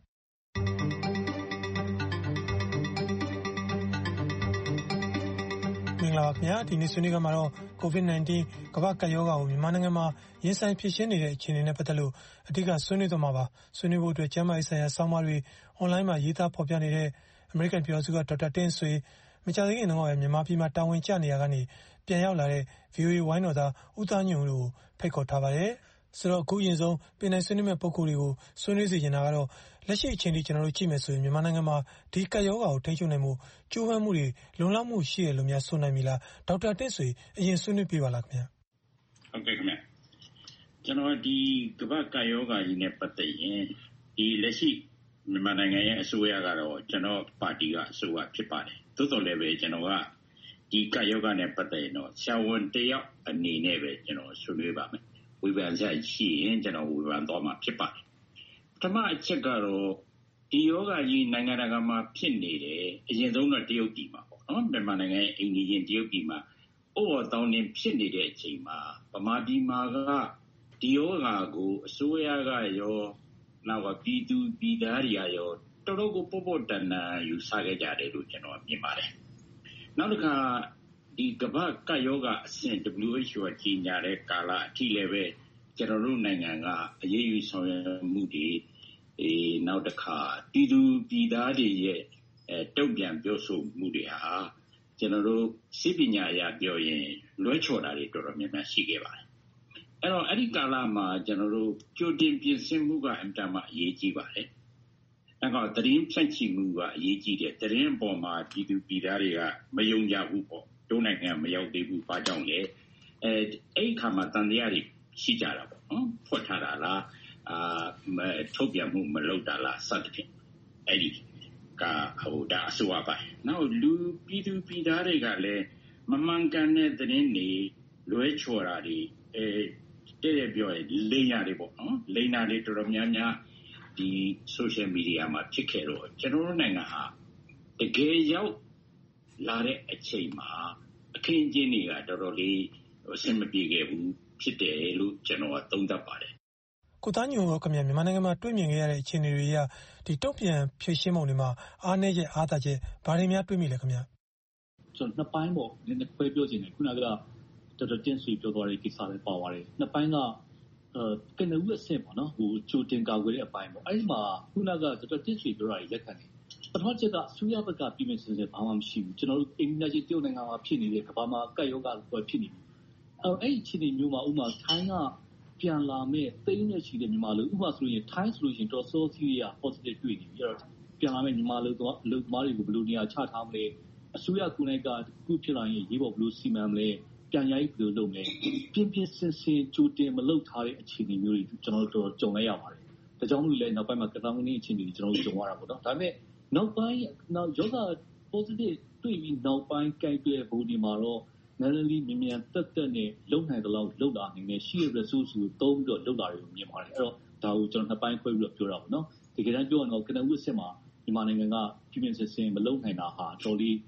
မင်္ဂလာပါခင်ဗျာဒီနေ့ဆွေးနွေးခန်းမှာတော့ကိုဗစ် ၁၉ ကမ္ဘာ့ကပ်ရောဂါကိုမြန်မာနိုင်ငံမှာရင်ဆိုင်ဖြေရှင်းနေတဲ့အခြေအနေနဲ့ပတ်သက်လို့အဓိကဆွေးနွေးသွားမှာပါဆွေးနွေးဖို့အတွက်ကျန်းမာရေးဆိုင်ရာဆောင်းပါးတွေအွန်လိုင်းမှာရေးသားဖော်ပြနေတဲ့အမေရိကန်ပြည်ထောင်စုကဒေါက်တာတင်းဆွေမကြာသေးခင်တုန်းကမြန်မာပြည်မှာတာဝန်ကျနေရကနေပြန်ရောက်လာတဲ့ ဗွီအိုအေ ဝိုင်းတော်သားဦးသားညွန့်တို့ဖိတ်ခေါ်ထားပါတယ်ဆိုတော့အခုအရင်ဆုံးပြည်နယ်ဆွေးနွေးမဲ့ပုံကိုယ်တွေကိုဆွေးနွေးစီချင်တာကတော့လက်ရှိအချိန်ထိကျွန်တော်တို့ကြည့်မယ်ဆိုရင်မြန်မာနိုင်ငံမှာဒီကပ်ရောဂါကိုထိန်းချုပ်နိုင်မှုကြိုးပမ်းမှုတွေလုံလောက်မှုရှိရလို့များဆိုနိုင်ပြီလားဒေါက်တာတင်းဆွေအရင်ဆွေးနွေးပြပါလားခင်ဗျဟုတ်ကဲ့ခင်ဗျကျွန်တော်ဒီကမ္ဘာ့ကပ်ရောဂါကြီးနဲ့ပတ်သက်ရင်ဒီလက်ရှိမြန်မာနိုင်ငံရဲ့အစိုးရကတော့ကျွန်တော်ပါတီကအစိုးရဖြစ်ပါတယ်သို့တော်လည်းပဲကျွန်တော်ကဒီကပ်ရောဂါနဲ့ပတ်သက်ရင်တော့ဆရာဝန်တယောက်အနေနဲ့ပဲကျွန်တော်ဆွေးနွေးပါမယ်ဝေဖန်ချက်ရှိရင်ကျွန်တော်ဝေဖန်သွားမှာဖြစ်ပါတယ်ပထမအချက်ကတော့ဒီယောဂကြီးနိုင်ငံတကာမှာဖြစ်နေတယ်အရင်ဆုံးတော့တရုတ်ပြည်မှာပေါ့နော်မြန်မာနိုင်ငံရဲ့အိမ်ကြီးတရုတ်ပြည်မှာဩော်တောင်းနေဖြစ်နေတဲ့အချိန်မှာဗမာပြည်မှာကဒီယောဂကိုအစိုးရကရောနောက်ကပြည်သူပြည်သားတွေရောတော်တော်ကိုပေါ့ပေါ့တန်တန်ယူဆခဲ့ကြတယ်လို့ကျွန်တော်မြင်ပါတယ်နောက်တစ်ခါဒီကမ္ဘာ့ကပ်ရောဂါအဆင့် ဒဘလျူ အိချ် အို ကကြီးညာတဲ့ကာလအထိလည်းပဲကျွန်တော်တို့နိုင်ငံကအရေးယူဆောင်ရွက်မှုတွေအဲနောက်တစ်ခါပြည်သူပြည်သားတွေရဲ့အဲတုံ့ပြန်ပြောဆိုမှုတွေဟာကျွန်တော်တို့စိပညာအရပြောရင်လွဲချော်တာတွေတော်တော်များများရှိခဲ့ပါတယ်အဲ့တော့အဲ့ဒီကာလမှာကျွန်တော်တို့ကြိုတင်ပြင်ဆင်မှုကအင်တာမှာအရေးကြီးပါတယ်အဲ့တော့တရင်ဖြန့်ချီမှုကအရေးကြီးတယ်တရင်အပေါ်မှာပြည်သူပြည်သားတွေကမယုံကြဘူးပေါ့တို့နိုင်ငံမရောက်သေးဘူးဘာကြောင့်လဲအဲအဲ့ခါမှာတန်တရားတွေရှိကြတာပေါ့နော်ဖွက်ထားတာလားအာထုတ်ပြန်မှုမလုပ်တာလားစသဖြင့်အဲ့ဒီကဟိုဒါအစိုးရပိုင်းနောက်လူပြည်သူပြည်သားတွေကလည်းမမှန်ကန်တဲ့သတင်းတွေလွဲချော်တာတွေအဲတဲ့တဲ့ပြောရင်လိမ်ရတယ်ပေါ့နော်လိမ်တာတွေတော်တော်များများဒီ social media မှာဖြစ်ခဲ့တော့ကျွန်တော်တို့နိုင်ငံဟာတကယ်ရောက်လာတဲ့အချိန်မှာအခင်းကျင်းတွေကတော်တော်လေးအဆင်မပြေခဲ့ဘူးဖြစ်တယ်လို့ကျွန်တော်ကသုံးသပ်ပါတယ်ကိုသားညိုရောခင်ဗျမြန်မာနိုင်ငံမှာတွေ့မြင်ခဲ့ရတဲ့အခြေအနေတွေအရဒီတုံ့ပြန်ဖြည့်ရှင်းပုံတွေမှာအားနည်းချက်အားသာချက်ဘာတွေများတွေ့မိလဲခင်ဗျကျွန်တော်နှစ်ပိုင်းပေါ့နည်းနည်းခွဲပြောချင်တယ်ခုနကတော်တော်တင်းဆွေပြောသွားတဲ့ကိစ္စတွေပါပါတယ်နှစ်ပိုင်းကအဲကနဦးအဆင့်ပေါ့နော်ဟိုချိုတင်ကာကွယ်တဲ့အပိုင်းပေါ့အဲ့ဒီမှာခုနကတော်တော်တင်းဆွေပြောတာကြီးလက်ခံတယ်ပထမချက်ကဆူရဘက်ကပြည်မစင်စင်ဘာမှမရှိဘူးကျွန်တော်တို့အိန္ဒိယကြီးတရုတ်နိုင်ငံမှာဖြစ်နေတဲ့ကမ္ဘာမှာကပ်ရောဂါပေါ်ဖြစ်နေပြီအဲအဲ့ဒီအခြေအနေမျိုးမှာဥမာထိုင်းကပြန်လာမဲ့သိန်းနဲ့ချီတဲ့မြန်မာလူဥပမာဆိုရင်ထိုင်းဆိုလို့ရှိရင်တော့ source ကြီးက positive တွေ့နေပြီအဲ့တော့ပြန်လာမဲ့မြန်မာလူတော့အလုပ်သမားတွေကိုဘယ်လိုနေရာချထားမလဲအစိုးရကိုယ်တိုင်ကခုဖြစ်လာရင်ရေးပေါ်ဘယ်လိုစီမံမလဲပြန်ရိုက်ဘယ်လိုလုပ်မလဲပြင်းပြင်းစင်စင်ကြိုတင်မလုပ်ထားတဲ့အခြေအနေမျိုးတွေကျွန်တော်တို့ကြုံလိုက်ရပါတယ်ဒါကြောင့်မို့လဲနောက်ပိုင်းမှာကတောင်းနေအခြေအနေတွေကျွန်တော်တို့ကြုံရတာပေါ့နော်ဒါပေမဲ့နောက်ပိုင်းနောက်ယောဂ positive တွေ့ပြီးနောက်ပိုင်းကြိုက်တဲ့ဘုံဒီမှာတော့နည်းနည်းလေးမြင်မြန်တက်တက်နဲ့လုံနိုင်တဲ့လောက်လုံလာနေနေရှိရတဲ့ resource ကိုသုံးပြီးတော့လုံလာတွေကိုမြင်ပါတယ်အဲ့တော့ဒါကိုကျွန်တော်နှစ်ပိုင်းခွဲပြီးတော့ပြောတာပေါ့နော်တကယ်တမ်းပြောရင်တော့ကနဝစ်စစ်မှာမြန်မာနိုင်ငံကပြည်ပစစ်စင်မလုံနိုင်တာဟာတော်လေး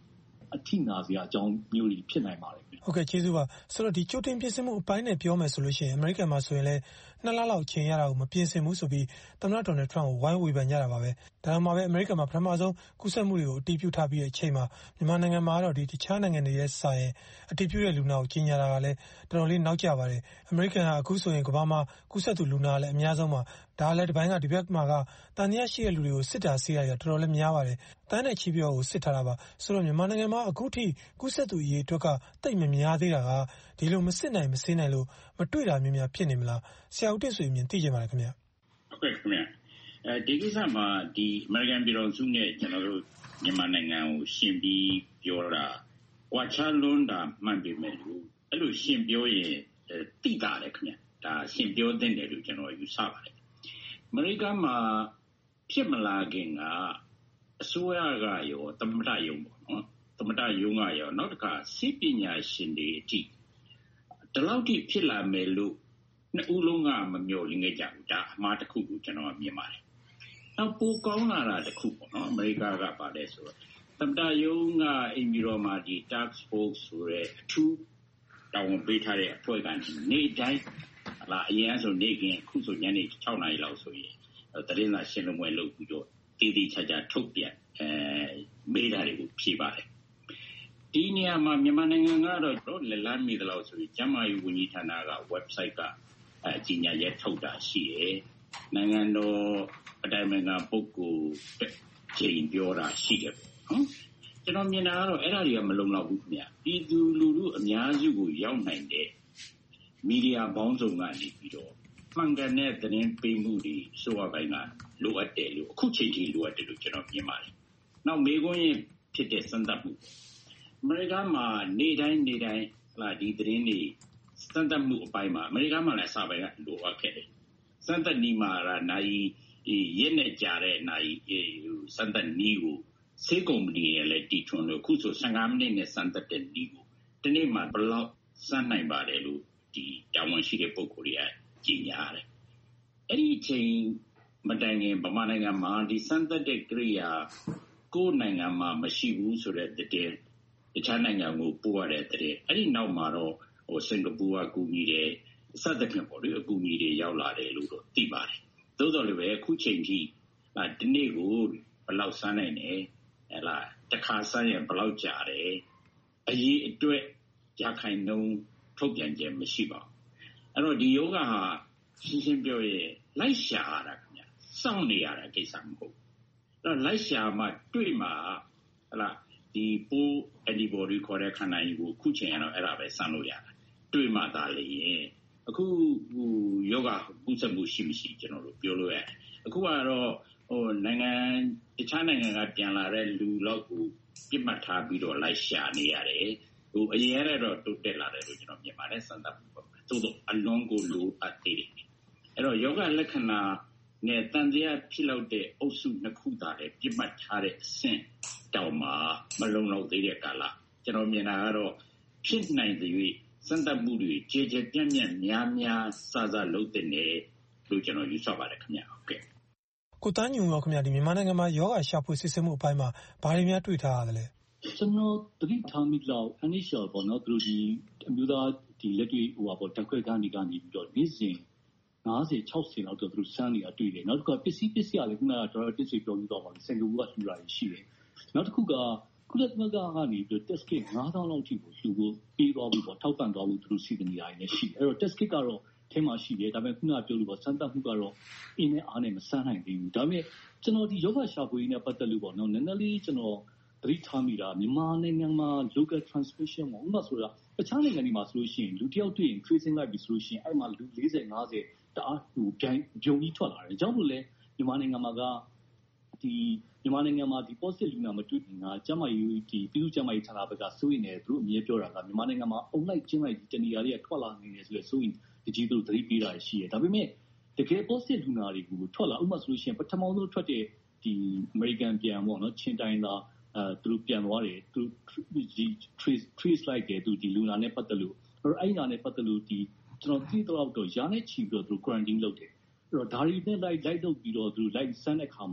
အထိနာစရာအကြောင်းမျိုးတွေဖြစ်နိုင်ပါတယ်ဟုတ်ကဲ့ကျေးဇူးပါဆိုတော့ဒီကြိုတင်ပြင်ဆင်မှုအပိုင်းနဲ့ပြောမယ်ဆိုလို့ရှိရင်အမေရိကန်မှာဆိုရင်လည်းနှစ်လလောက်ချိန်ရတာကိုမပြင်ဆင်ဘူးဆိုပြီးသမ္မတဒေါ်နယ်ထရန့်ကိုဝိုင်းဝေဖန်ကြတာပါပဲဒါမှမဟုတ်ပဲအမေရိကန်မှာပထမဆုံးကူးစက်မှုတွေကိုအတည်ပြုထားပြီးတဲ့အချိန်မှာမြန်မာနိုင်ငံမှာတော့ဒီတခြားနိုင်ငံတွေရဲ့စာရင်အတည်ပြုတဲ့လူနာကိုကြီးညာတာကလည်းတော်တော်လေးနောက်ကျပါတယ်အမေရိကန်ကအခုဆိုရင်ကမ္ဘာမှာကူးစက်သူလူနာကလည်းအများဆုံးပါဒါလည်းဒီဘက်ကဒီဘက်မှာကတန်တရားရှိတဲ့လူတွေကိုစစ်တာဆေးရတာတော်တော်လေးများပါတယ်တန်းတဲ့ချီပြောကိုစစ်ထားတာပါဆိုတော့မြန်မာနိုင်ငံမှာအခုထိကူးစက်သူအရေးအတွက်ကတိတ်မများသေးတာကဒီလိုမစစ်နိုင်မစင်းနိုင်လို့မတွေ့တာမျိုးများဖြစ်နေမလားဆရာဦးတင့်ဆွေမြင်သိကြပါလားခင်ဗျဟုတ်ကဲ့ခင်ဗျအဲဒီကိစ္စမှာဒီအမေရိကန်ပြည်တော်စုနဲ့ကျွန်တော်တို့မြန်မာနိုင်ငံကိုရှင်ပြီးပြောတာဝါချလွန်းတာမှန်ပေမဲ့လို့အဲ့လိုရှင်ပြောရင်တိတာလေခင်ဗျဒါရှင်ပြောတဲ့တယ်လို့ကျွန်တော်ယူဆပါတယ်အမေရိကန်မှာဖြစ်မလာခင်ကအစိုးရကရောသမ္မတယုံပေါ့နော်သမ္မတယုံကရောနောက်တစ်ခါစစ်ပညာရှင်တွေအထိဒီလောက်ထိဖြစ်လာမယ်လို့နှစ်ဦးလုံးကမမျှော်လင့်ခဲ့ကြဘူးဒါအမှားတစ်ခုကိုကျွန်တော်မြင်ပါတယ်နောက်ပိုကောင်းလာတာတစ်ခုပေါ့နော်အမေရိကကပါတယ်ဆိုတော့သမ္မတယုံကအင်မီရောမှာဒီ task force ဆိုတဲ့အထူးတောင်းပေးထားတဲ့အဖွဲ့ကနေနေ့တိုင်းဟလာအရင်ဆိုနေ့ကင်းအခုဆိုညနေ၆နာရီလောက်ဆိုရင်တရင်သာရှင်းလင်းပွဲလုပ်ပြီးတော့တည်တည်ချာချာထုတ်ပြန်အဲမေးတာတွေကိုဖြေပါတယ်ဒီနေရာမှာမြန်မာနိုင်ငံကတော့တော့လက်လမ်းမီသလောက်ဆိုရင်ကျန်းမာရေးဝန်ကြီးဌာနက website ကအကြီးညာရဲထုတ်တာရှိတယ်နိုင်ငံတော်အတိုင်ပင်ခံပုဂ္ဂိုလ်ချိန်ပြောတာရှိတယ်နော်ကျွန်တော်မြင်တာကတော့အဲ့ဒါတွေကမလုံလောက်ဘူးခင်ဗျပြည်သူလူထုအများစုကိုရောက်နိုင်တဲ့မီဒီယာပေါင်းစုံကနေပြီးတော့မှန်ကန်တဲ့သတင်းပေးမှုတွေဆိုရပိုင်းကလိုအပ်တယ်လို့အခုချိန်ထိလိုအပ်တယ်လို့ကျွန်တော်မြင်ပါတယ်နောက်မေကွန်းရင်ဖြစ်တဲ့စံတတ်မှုအမေရိကန်မှာနေတိုင်းနေတိုင်းဟလာဒီသတင်းတွေစံတတ်မှုအပိုင်းမှာအမေရိကန်မှာလည်းစာပိုင်းကလိုအပ်ခဲ့တယ်စံတတ်နီမှာရာနိုင်ရက်နဲ့ကြာတဲ့နိုင်စံတတ်နီကိုဆေးကုမ္ပဏီရဲ့လည်းတီထွန်လို့ခုဆိုဆယ်ငါးမိနစ်နဲ့စံတတ်တဲ့နီကိုဒီနေ့မှဘယ်လောက်စမ်းနိုင်ပါတယ်လို့ဒီတာဝန်ရှိတဲ့ပုဂ္ဂိုလ်တွေကကြီးညာတယ်အဲ့ဒီချိန်မတိုင်ခင်ဗမာနိုင်ငံမှာဒီစံတတ်တဲ့ကိရိယာကိုယ်နိုင်ငံမှာမရှိဘူးဆိုတဲ့တည်းတခြားနိုင်ငံကိုပို့ရတဲ့တည်းအဲ့ဒီနောက်မှာတော့ဟိုစင်ကာပူကကူညီတယ်စသဖြင့်ပေါ့လေအကူအညီတွေရောက်လာတယ်လို့တော့သိပါတယ်သို့တော်လည်းပဲအခုချိန်ထိဒီနေ့ကိုဘယ်လောက်စမ်းနိုင်တယ်ဟဲ့လားတစ်ခါစမ်းရင်ဘယ်လောက်ကြာတယ်အရေးအတွက်ရခိုင်နှုံးထုတ်ပြန်ခြင်းမရှိပါဘူးအဲ့တော့ဒီယောဂဟာရှင်းရှင်းပြောရင်လိုက်ရှာရတာခင်ဗျစောင့်နေရတာကိစ္စမဟုတ်ဘူးအဲ့တော့လိုက်ရှာမှတွေ့မှာဟဲ့လားဒီပိုး antibody ခေါ်တဲ့ခန္ဓာကြီးကိုခုချိန်ကတော့အဲ့ဒါပဲစမ်းလို့ရတယ်တွေ့မှသာလေရင်အခုဟိုယောဂကူးစက်မှုရှိမရှိကျွန်တော်တို့ပြောလို့ရတယ်အခုကတော့ဟိုနိုင်ငံတခြားနိုင်ငံကပြန်လာတဲ့လူလောက်ကိုပြစ်မှတ်ထားပြီးတော့လိုက်ရှာနေရတယ်ဟိုအရင်ရတော့တိုးတက်လာတယ်လို့ကျွန်တော်မြင်ပါတယ်စံတတ်ပေါ့သို့တော့အလွန်ကိုလိုအပ်သေးတယ်အဲ့တော့ယောဂလက္ခဏာနဲ့တန်တရားဖြစ်လောက်တဲ့အုပ်စုနှစ်ခုသာလည်းပြစ်မှတ်ထားတဲ့အဆင့်တောင်မှမလုံလောက်သေးတဲ့ကာလကျွန်တော်မြင်တာကတော့ဖြစ်နိုင်တဲ့၍စံတတ်မှုတွေကြေကြေပြန့်ပြန့်များများစစလုပ်တဲ့နေလို့ကျွန်တော်ယူဆပါတယ်ခင်ဗျာဟုတ်ကဲ့ကိုတန်းညူရောခင်ဗျာဒီမြန်မာနိုင်ငံမှာယောဂရှာဖွေစစ်ဆေးမှုအပိုင်းမှာဘာတွေများတွေ့ထားရသလဲကျွန်တော်တတိထားမိလောက် initial ပေါ့နော်သူတို့ဒီအမျိုးသားဒီလက်တွေ့ဟိုပါပေါ့တက်ခွဲကနေကနေပြီးတော့နေ့စဉ်၅၀ ၆၀လောက်တော့သူတို့စမ်းနေတာတွေ့တယ်နောက်တစ်ခါပစ္စည်းပစ္စည်းကလည်းခုနကဒေါက်တာတစ်ဆွေပြောပြီးတော့ပါစင်ကာပူကလှူတာရှိတယ်နောက်တစ်ခုကကုလသမဂ္ဂကနေပြီး test kit ငါးသောင်းလောက်ထိကိုလှူဖို့ပေးသွားပြီးတော့ထောက်ပံ့သွားဖို့သူတို့စီစဉ်နေတာလည်းရှိတယ်အဲ့တော့ test kit ကတော့ထဲမှာရှိတယ်ဒါပေမဲ့ခုနကပြောလို့ပေါ့စမ်းသပ်မှုကတော့အင်းနဲ့အားနဲ့မစမ်းနိုင်သေးဘူးဒါပေမဲ့ကျွန်တော်ဒီယောဂရှာဖွေနဲ့ပတ်သက်လို့ပေါ့နော်နည်းနည်းလေးကျွန်တော်သတိထားမိတာမြန်မာနိုင်ငံမှာ local transmission ပေါ့ဥပမာဆိုတာတခြားနိုင်ငံတွေမှာဆိုလို့ရှိရင်လူတစ်ယောက်တွေ့ရင် tracing လိုက်ပြီဆိုလို့ရှိရင်အဲ့မှာလူ၄၀ ၅၀တအားဟိုပြိုင်ဂျုံကြီးထွက်လာတယ်အကြောင်းလို့လဲမြန်မာနိုင်ငံမှာကဒီမြန်မာနိုင်ငံမှာဒီ positive လူနာမတွေ့ခင်ကကျန်းမာရေးဒီပြည်သူ့ကျန်းမာရေးဌာနဘက်ကစိုးရင်လည်းသူတို့အမြဲပြောတာကမြန်မာနိုင်ငံမှာအုံလိုက်ကျင်းလိုက်ဒီတနေရာတွေကထွက်လာနေတယ်ဆိုလဲစိုးရင်ဒီကြီးတို့သတိပေးတာရှိတယ်ဒါပေမဲ့တကယ် positive လူနာတွေကိုထွက်လာဥပမာဆိုလို့ရှိရင်ပထမဆုံးထွက်တဲ့ဒီ American ပြန်ပေါ့နော်ချင်းတိုင်းသားအဲသူတို့ပြန်သွားတယ်သူဒီ trace trace လိုက်တယ်သူဒီလူနာနဲ့ပတ်သက်လို့အဲ့အဲ့နာနဲ့ပတ်သက်လို့ဒီကျွန်တော်သိတော့တော့ရာနဲ့ချီပြီးတော့သူ quarantine လုပ်တယ်အဲ့တော့ဒါတွေနဲ့ live live လုပ်ပြီးတော့သူ live စမ်းတဲ့ခါမှာ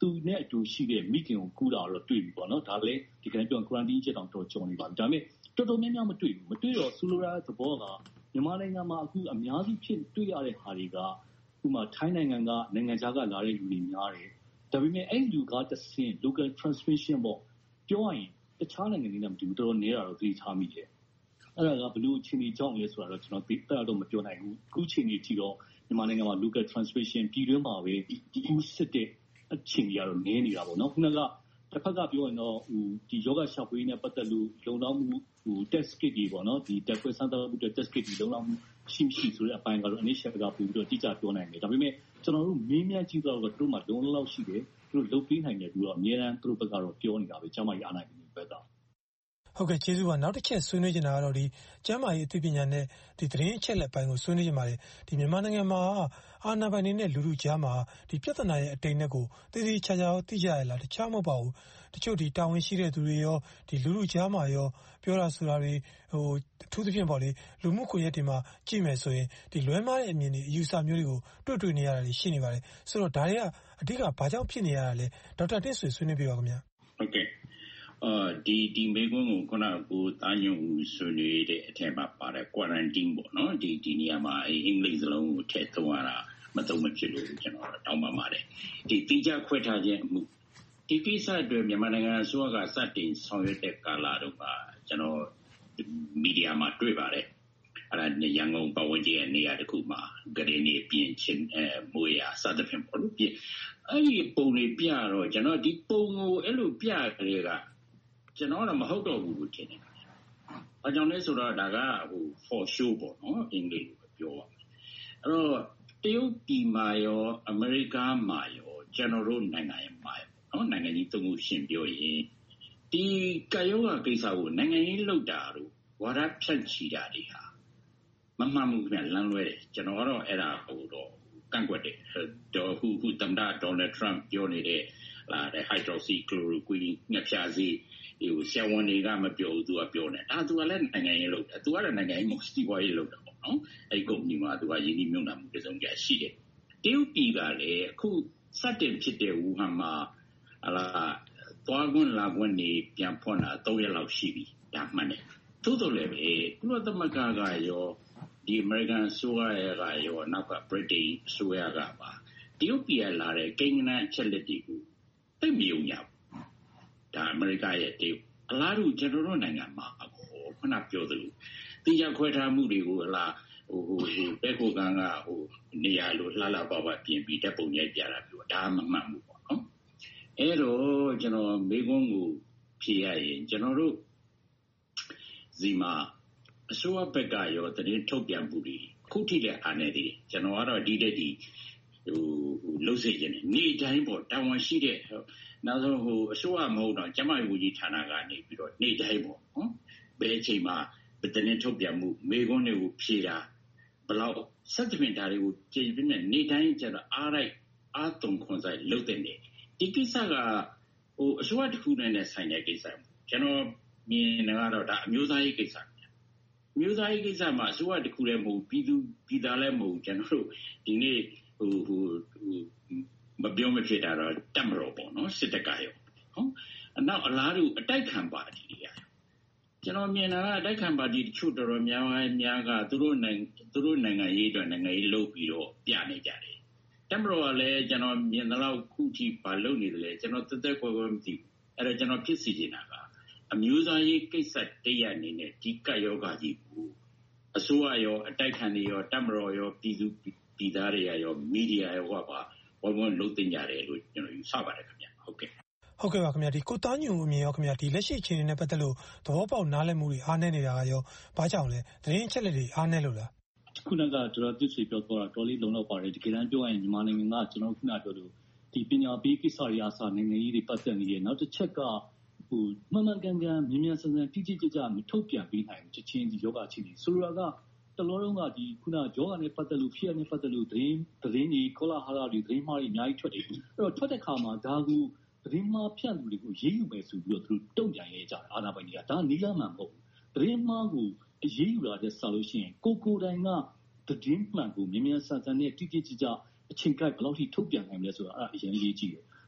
သူနဲ့အတူရှိတဲ့မိခင်ကိုကူးတာတော့တွေ့ပြီပေါ့နော်ဒါလည်းဒီကနေ့ပြော quarantine ချက်တောင်တော့ကြော်နေပါပြီဒါပေမဲ့တော်တော်များများမတွေ့ဘူးမတွေ့တော့ဆိုလိုတာသဘောကမြန်မာနိုင်ငံမှာအခုအများစုဖြစ်တွေ့ရတဲ့ဟာတွေကဥပမာထိုင်းနိုင်ငံကနိုင်ငံခြားကလာတဲ့လူတွေများတယ်ဒါပေမဲ့အဲ့လူကတဆင့် local transmission ပေါ့ပြောရရင်တခြားနိုင်ငံတွေနဲ့မတူဘူးတော်တော်နေတာတော့သိထားမိတယ်အဲ့ဒါကဘလို့ချင်းကြီးကြောင့်လဲဆိုတာတော့ကျွန်တော်သိတာတော့မပြောနိုင်ဘူးအခုချင်းကြီးကြည့်တော့မြန်မာနိုင်ငံမှာ local transmission ပြည်တွင်းမှာပဲဒီကူးစစ်တဲ့အချင်းကြီးကတော့နည်းနေတာပေါ့နော်ခုနကတစ်ဖက်ကပြောရင်တော့ဟိုဒီယောဂရှာဖွေနဲ့ပတ်သက်လို့လုံလောက်မှုဟို test kit တွေပေါ့နော်ဒီ test kit စမ်းသပ်မှု test kit တွေလုံလောက်မှုရှိမရှိဆိုတဲ့အပိုင်းကတော့ initial ကပို့ပြီးတော့တိကျပြောနိုင်တယ်ဒါပေမဲ့ကျွန်တော်တို့မင်းများကြည့်တော့တော့တို့မှလုံလောက်ရှိတယ်တို့လုပ်ပေးနိုင်တယ်ပြီးတော့အများအားတို့ဘက်ကတော့ပြောနေတာပဲကျမကြီးအားနိုင်တယ်ဘက်ကဟုတ်ကဲ့ကျေးဇူးပါနောက်တစ်ချက်ဆွေးနွေးချင်တာကတော့ဒီကျန်းမာရေးအသိပညာနဲ့ဒီသတင်းအချက်လက်ပိုင်းကိုဆွေးနွေးချင်ပါတယ်ဒီမြန်မာနိုင်ငံမှာအာဏာပိုင်တွေနဲ့လူလူကြားမှာဒီပြဿနာရဲ့အတိမ်နဲ့ကိုတည်တည်ချာချာသိကြရလားတခြားမဟုတ်ပါဘူးတချို့ဒီတာဝန်ရှိတဲ့သူတွေရောဒီလူလူကြားမှာရောပြောတာဆိုတာတွေဟိုအထူးသဖြင့်ပေါ့လေလူမှုကွန်ရက်တွေမှာကြည့်မယ်ဆိုရင်ဒီလွဲမှားတဲ့အမြင်တွေအယူဆမျိုးတွေကိုတွေ့တွေ့နေရတာရှိနေပါတယ်ဆိုတော့ဒါတွေကအဓိကဘာကြောင့်ဖြစ်နေရတာလဲဒေါက်တာတင့်ဆွေဆွေးနွေးပြပါခင်ဗျာဟုတ်ကဲ့အာဒီဒီမေကွန်းကိုခုနကကိုတာညွန့်ဦးဆွေးနွေးတဲ့အထက်မှာပါတဲ့ quarantine ပေါ့နော်ဒီဒီနေရာမှာအင်္ဂလိပ်စလုံးကိုထည့်သုံးရတာမသုံးမဖြစ်လို့ကျွန်တော်တောင်းပန်ပါတယ်ဒီတိကျခွဲထားခြင်းအမှုဒီကိစ္စအတွက်မြန်မာနိုင်ငံအစိုးရကစတင်ဆောင်ရွက်တဲ့ကာလတော့ကကျွန်တော်မီဒီယာမှာတွေ့ပါတယ်အဲ့ဒါရန်ကုန်ပတ်ဝန်းကျင်နေရာတစ်ခုမှာဂရင်းနေပြင်ချင်းအဲမွေရစသဖြင့်ပေါ့လို့ပြအဲ့ဒီပုံတွေပြတော့ကျွန်တော်ဒီပုံကိုအဲ့လိုပြကြတဲ့ကကျွန်တော်တော့မဟုတ်တော့ဘူးလို့ထင်တယ်။ဘာကြောင့်လဲဆိုတော့ဒါကဟို for show ပေါ့နော်အင်္ဂလိပ်လိုပြောပါမယ်။အဲ့တော့တရုတ်ပြည်မှာရောအမေရိကမှာရောကျွန်တော်တို့နိုင်ငံရဲ့မှာနော်နိုင်ငံကြီးသုံးခုရှင်းပြောရင်ဒီကာယောဂကိစ္စကိုနိုင်ငံရေးလှုပ်တာတို့ဝါဒဖြန့်ချီတာတွေဟာမမှန်ဘူးခင်ဗျလမ်းလွဲတယ်ကျွန်တော်ကတော့အဲ့ဒါဟိုတော့ကန့်ကွက်တယ်တော့ဟိုဟိုတမ်ဒါဒေါ်နယ်ထရမ့်ပြောနေတဲ့လာတဲ့ hydroxychloroquine ငှက်ဖျားစေးဒီဆရာဝန်တွေကမပြောဘူးသူကပြောနေဒါသူကလည်းနိုင်ငံရေးလုပ်တယ်သူကလည်းနိုင်ငံရေးမဟုတ်စီးပွားရေးလုပ်တာပေါ့နော်အဲ့ဒီကုမ္ပဏီမှာသူကယင်းဒီမြုံနာမှုတစုံကြရှိတယ်တရုတ်ပြည်ကလည်းအခုစတင်ဖြစ်တဲ့ဝူဟန်မှာအလားသွားကွန်းလာကွန်းနေပြန်ဖွင့်တာသုံးရက်လောက်ရှိပြီဒါမှန်တယ်သို့တော်လည်းပဲကုလသမဂ္ဂကရောဒီအမေရိကန်ဆိုရကရောနောက်ကဗြိတိန်ဆိုရကပါတရုတ်ပြည်လာတဲ့ကိန်းဂဏန်းအချက်လက်တွေကိုသိမယုံကြဘူးဒါအမေရိကရဲ့တရုတ်အလားတူကျွန်တော်တို့နိုင်ငံမှာခုနပြောသလိုတိကျခွဲထားမှုတွေကိုဟလာဟိုဟိုဟိုပဲခိုကန်ကဟိုနေရာလိုလှလှပပပြင်ပြီးတက်ပုံရိုက်ပြတာပြောဒါမမှန်ဘူးပေါ့နော်အဲ့တော့ကျွန်တော်မေကွန်းကိုဖြေရရင်ကျွန်တော်တို့ဇီမာအစိုးရဘက်ကရောတရင်ထုတ်ပြန်မှုတွေခုထိလည်းအားနေသေးတယ်ကျွန်တော်ကတော့ဒီတက်ဒီဟိုလှုပ်စေခြင်းနေတိုင်းပေါ့တာဝန်ရှိတဲ့နောက်ဆုံးဟိုအစိုးရမဟုတ်တော့ကျမကြီးဌာနကနေပြီးတော့နေတိုင်းပေါ့နော်ဘယ်အချိန်မှာတရင်ထုတ်ပြန်မှုမေကွန်းတွေကိုဖြေတာဘလောက်စက်တပင်ဓာတ်တွေကိုကြည်ပြင်းနဲ့နေတိုင်းကျတော့အားလိုက်အားတုံခွန်ဆိုင်လှုပ်တဲ့နေဒီကိစ္စကဟိုအစိုးရတစ်ခုနဲ့ဆိုင်တဲ့ကိစ္စကျွန်တော်မြင်နေတော့ဒါအမျိုးသားရေးကိစ္စမျိုးသားရေးကိစ္စမှာအစိုးရတစ်ခုလည်းမဟုတ်ပြည်သူပြည်သားလည်းမဟုတ်ကျွန်တော်တို့ဒီနေ့ဟိုဟိုမပြောမဖြစ်တာတော့တမတော်ပေါ့နော်စစ်တပ်ကရောဟုတ်အနောက်အလားတူအတိုက်ခံပါတီတွေရောကျွန်တော်မြင်တာကအတိုက်ခံပါတီတချို့တော်တော်များများကသူတို့နိုင်ငံသူတို့နိုင်ငံရေးအတွက်နိုင်ငံရေးလုပ်ပြီးတော့ပြနေကြတယ်တမတော်ကလည်းကျွန်တော်မြင်တော့ခုထိပါလုပ်နေတယ်လေကျွန်တော်တက်တက်ခွဲခွဲမသိဘူးအဲ့ဒါကျွန်တော်ဖြစ်စီနေတာကအမျိုးသားရေးကိစ္စတရအနေနဲ့ဒီကယောဂကြီးကိုအစိုးရရောအတိုက်ခံတွေရောတမတော်ရောပြည်သူပြည်သားတွေရောမီဒီယာရောပါဝဝလုံးတင်ကြတယ်လို့ကျွန်တော်ယူဆပါတယ်ခင်ဗျဟုတ်ကဲ့ဟုတ်ကဲ့ပါခင်ဗျာဒီကိုသားညွန့်အမြင်ရောခင်ဗျာဒီလက်ရှိအခြေအနေနဲ့ပတ်သက်လို့သဘောပေါက်နားလည်မှုတွေအားနည်းနေတာကရောဘာကြောင့်လဲသတင်းအချက်လက်တွေအားနည်းလို့လားခုနကကျွန်တော်သိစီပြောတော့တော်လေးလုံးတော့ပါတယ်ဒီကနေ့ပြောရရင်မြန်မာနိုင်ငံကကျွန်တော်ခုနပြောလို့ဒီပညာပေးကိစ္စတွေအားစနိုင်ငံရေးတွေပတ်သက်နေတယ်နောက်တစ်ချက်ကဟိုမှန်မှန်ကန်ကန်မြင်မြန်ဆန်ဆန်တိတိကျကျမထုတ်ပြန်ပေးနိုင်ဘူးချက်ချင်းဒီယောဂချင်းဒီဆိုလိုတာကတလောလုံးကဒီခုနယောဂနဲ့ပတ်သက်လို့ဖြစ်ရနဲ့ပတ်သက်လို့သတင်းသတင်းကြီးကောလာဟာလာတွေသတင်းမှားတွေအများကြီးထွက်တယ်အဲ့တော့ထွက်တဲ့ခါမှာဒါကူသတင်းမှားဖြန့်သူတွေကိုရေးယူမယ်ဆိုပြီးတော့သူတို့တုံ့ပြန်ရဲကြတယ်အာဏာပိုင်တွေကဒါနီးလမ်းမှန်မဟုတ်ဘူးသတင်းမှားကိုအရေးယူတာတဲ့ဆက်လို့ရှိရင်ကိုကိုတိုင်ကသတင်းမှန်ကိုမြင်မြန်ဆန်ဆန်နဲ့တိတိကျကျအချိန်ကိုက်ဘယ်လောက်ထိထုတ်ပြန်နိုင်လဲဆိုတာအဲ့ဒါအရင်ရေးကြည့်တယ်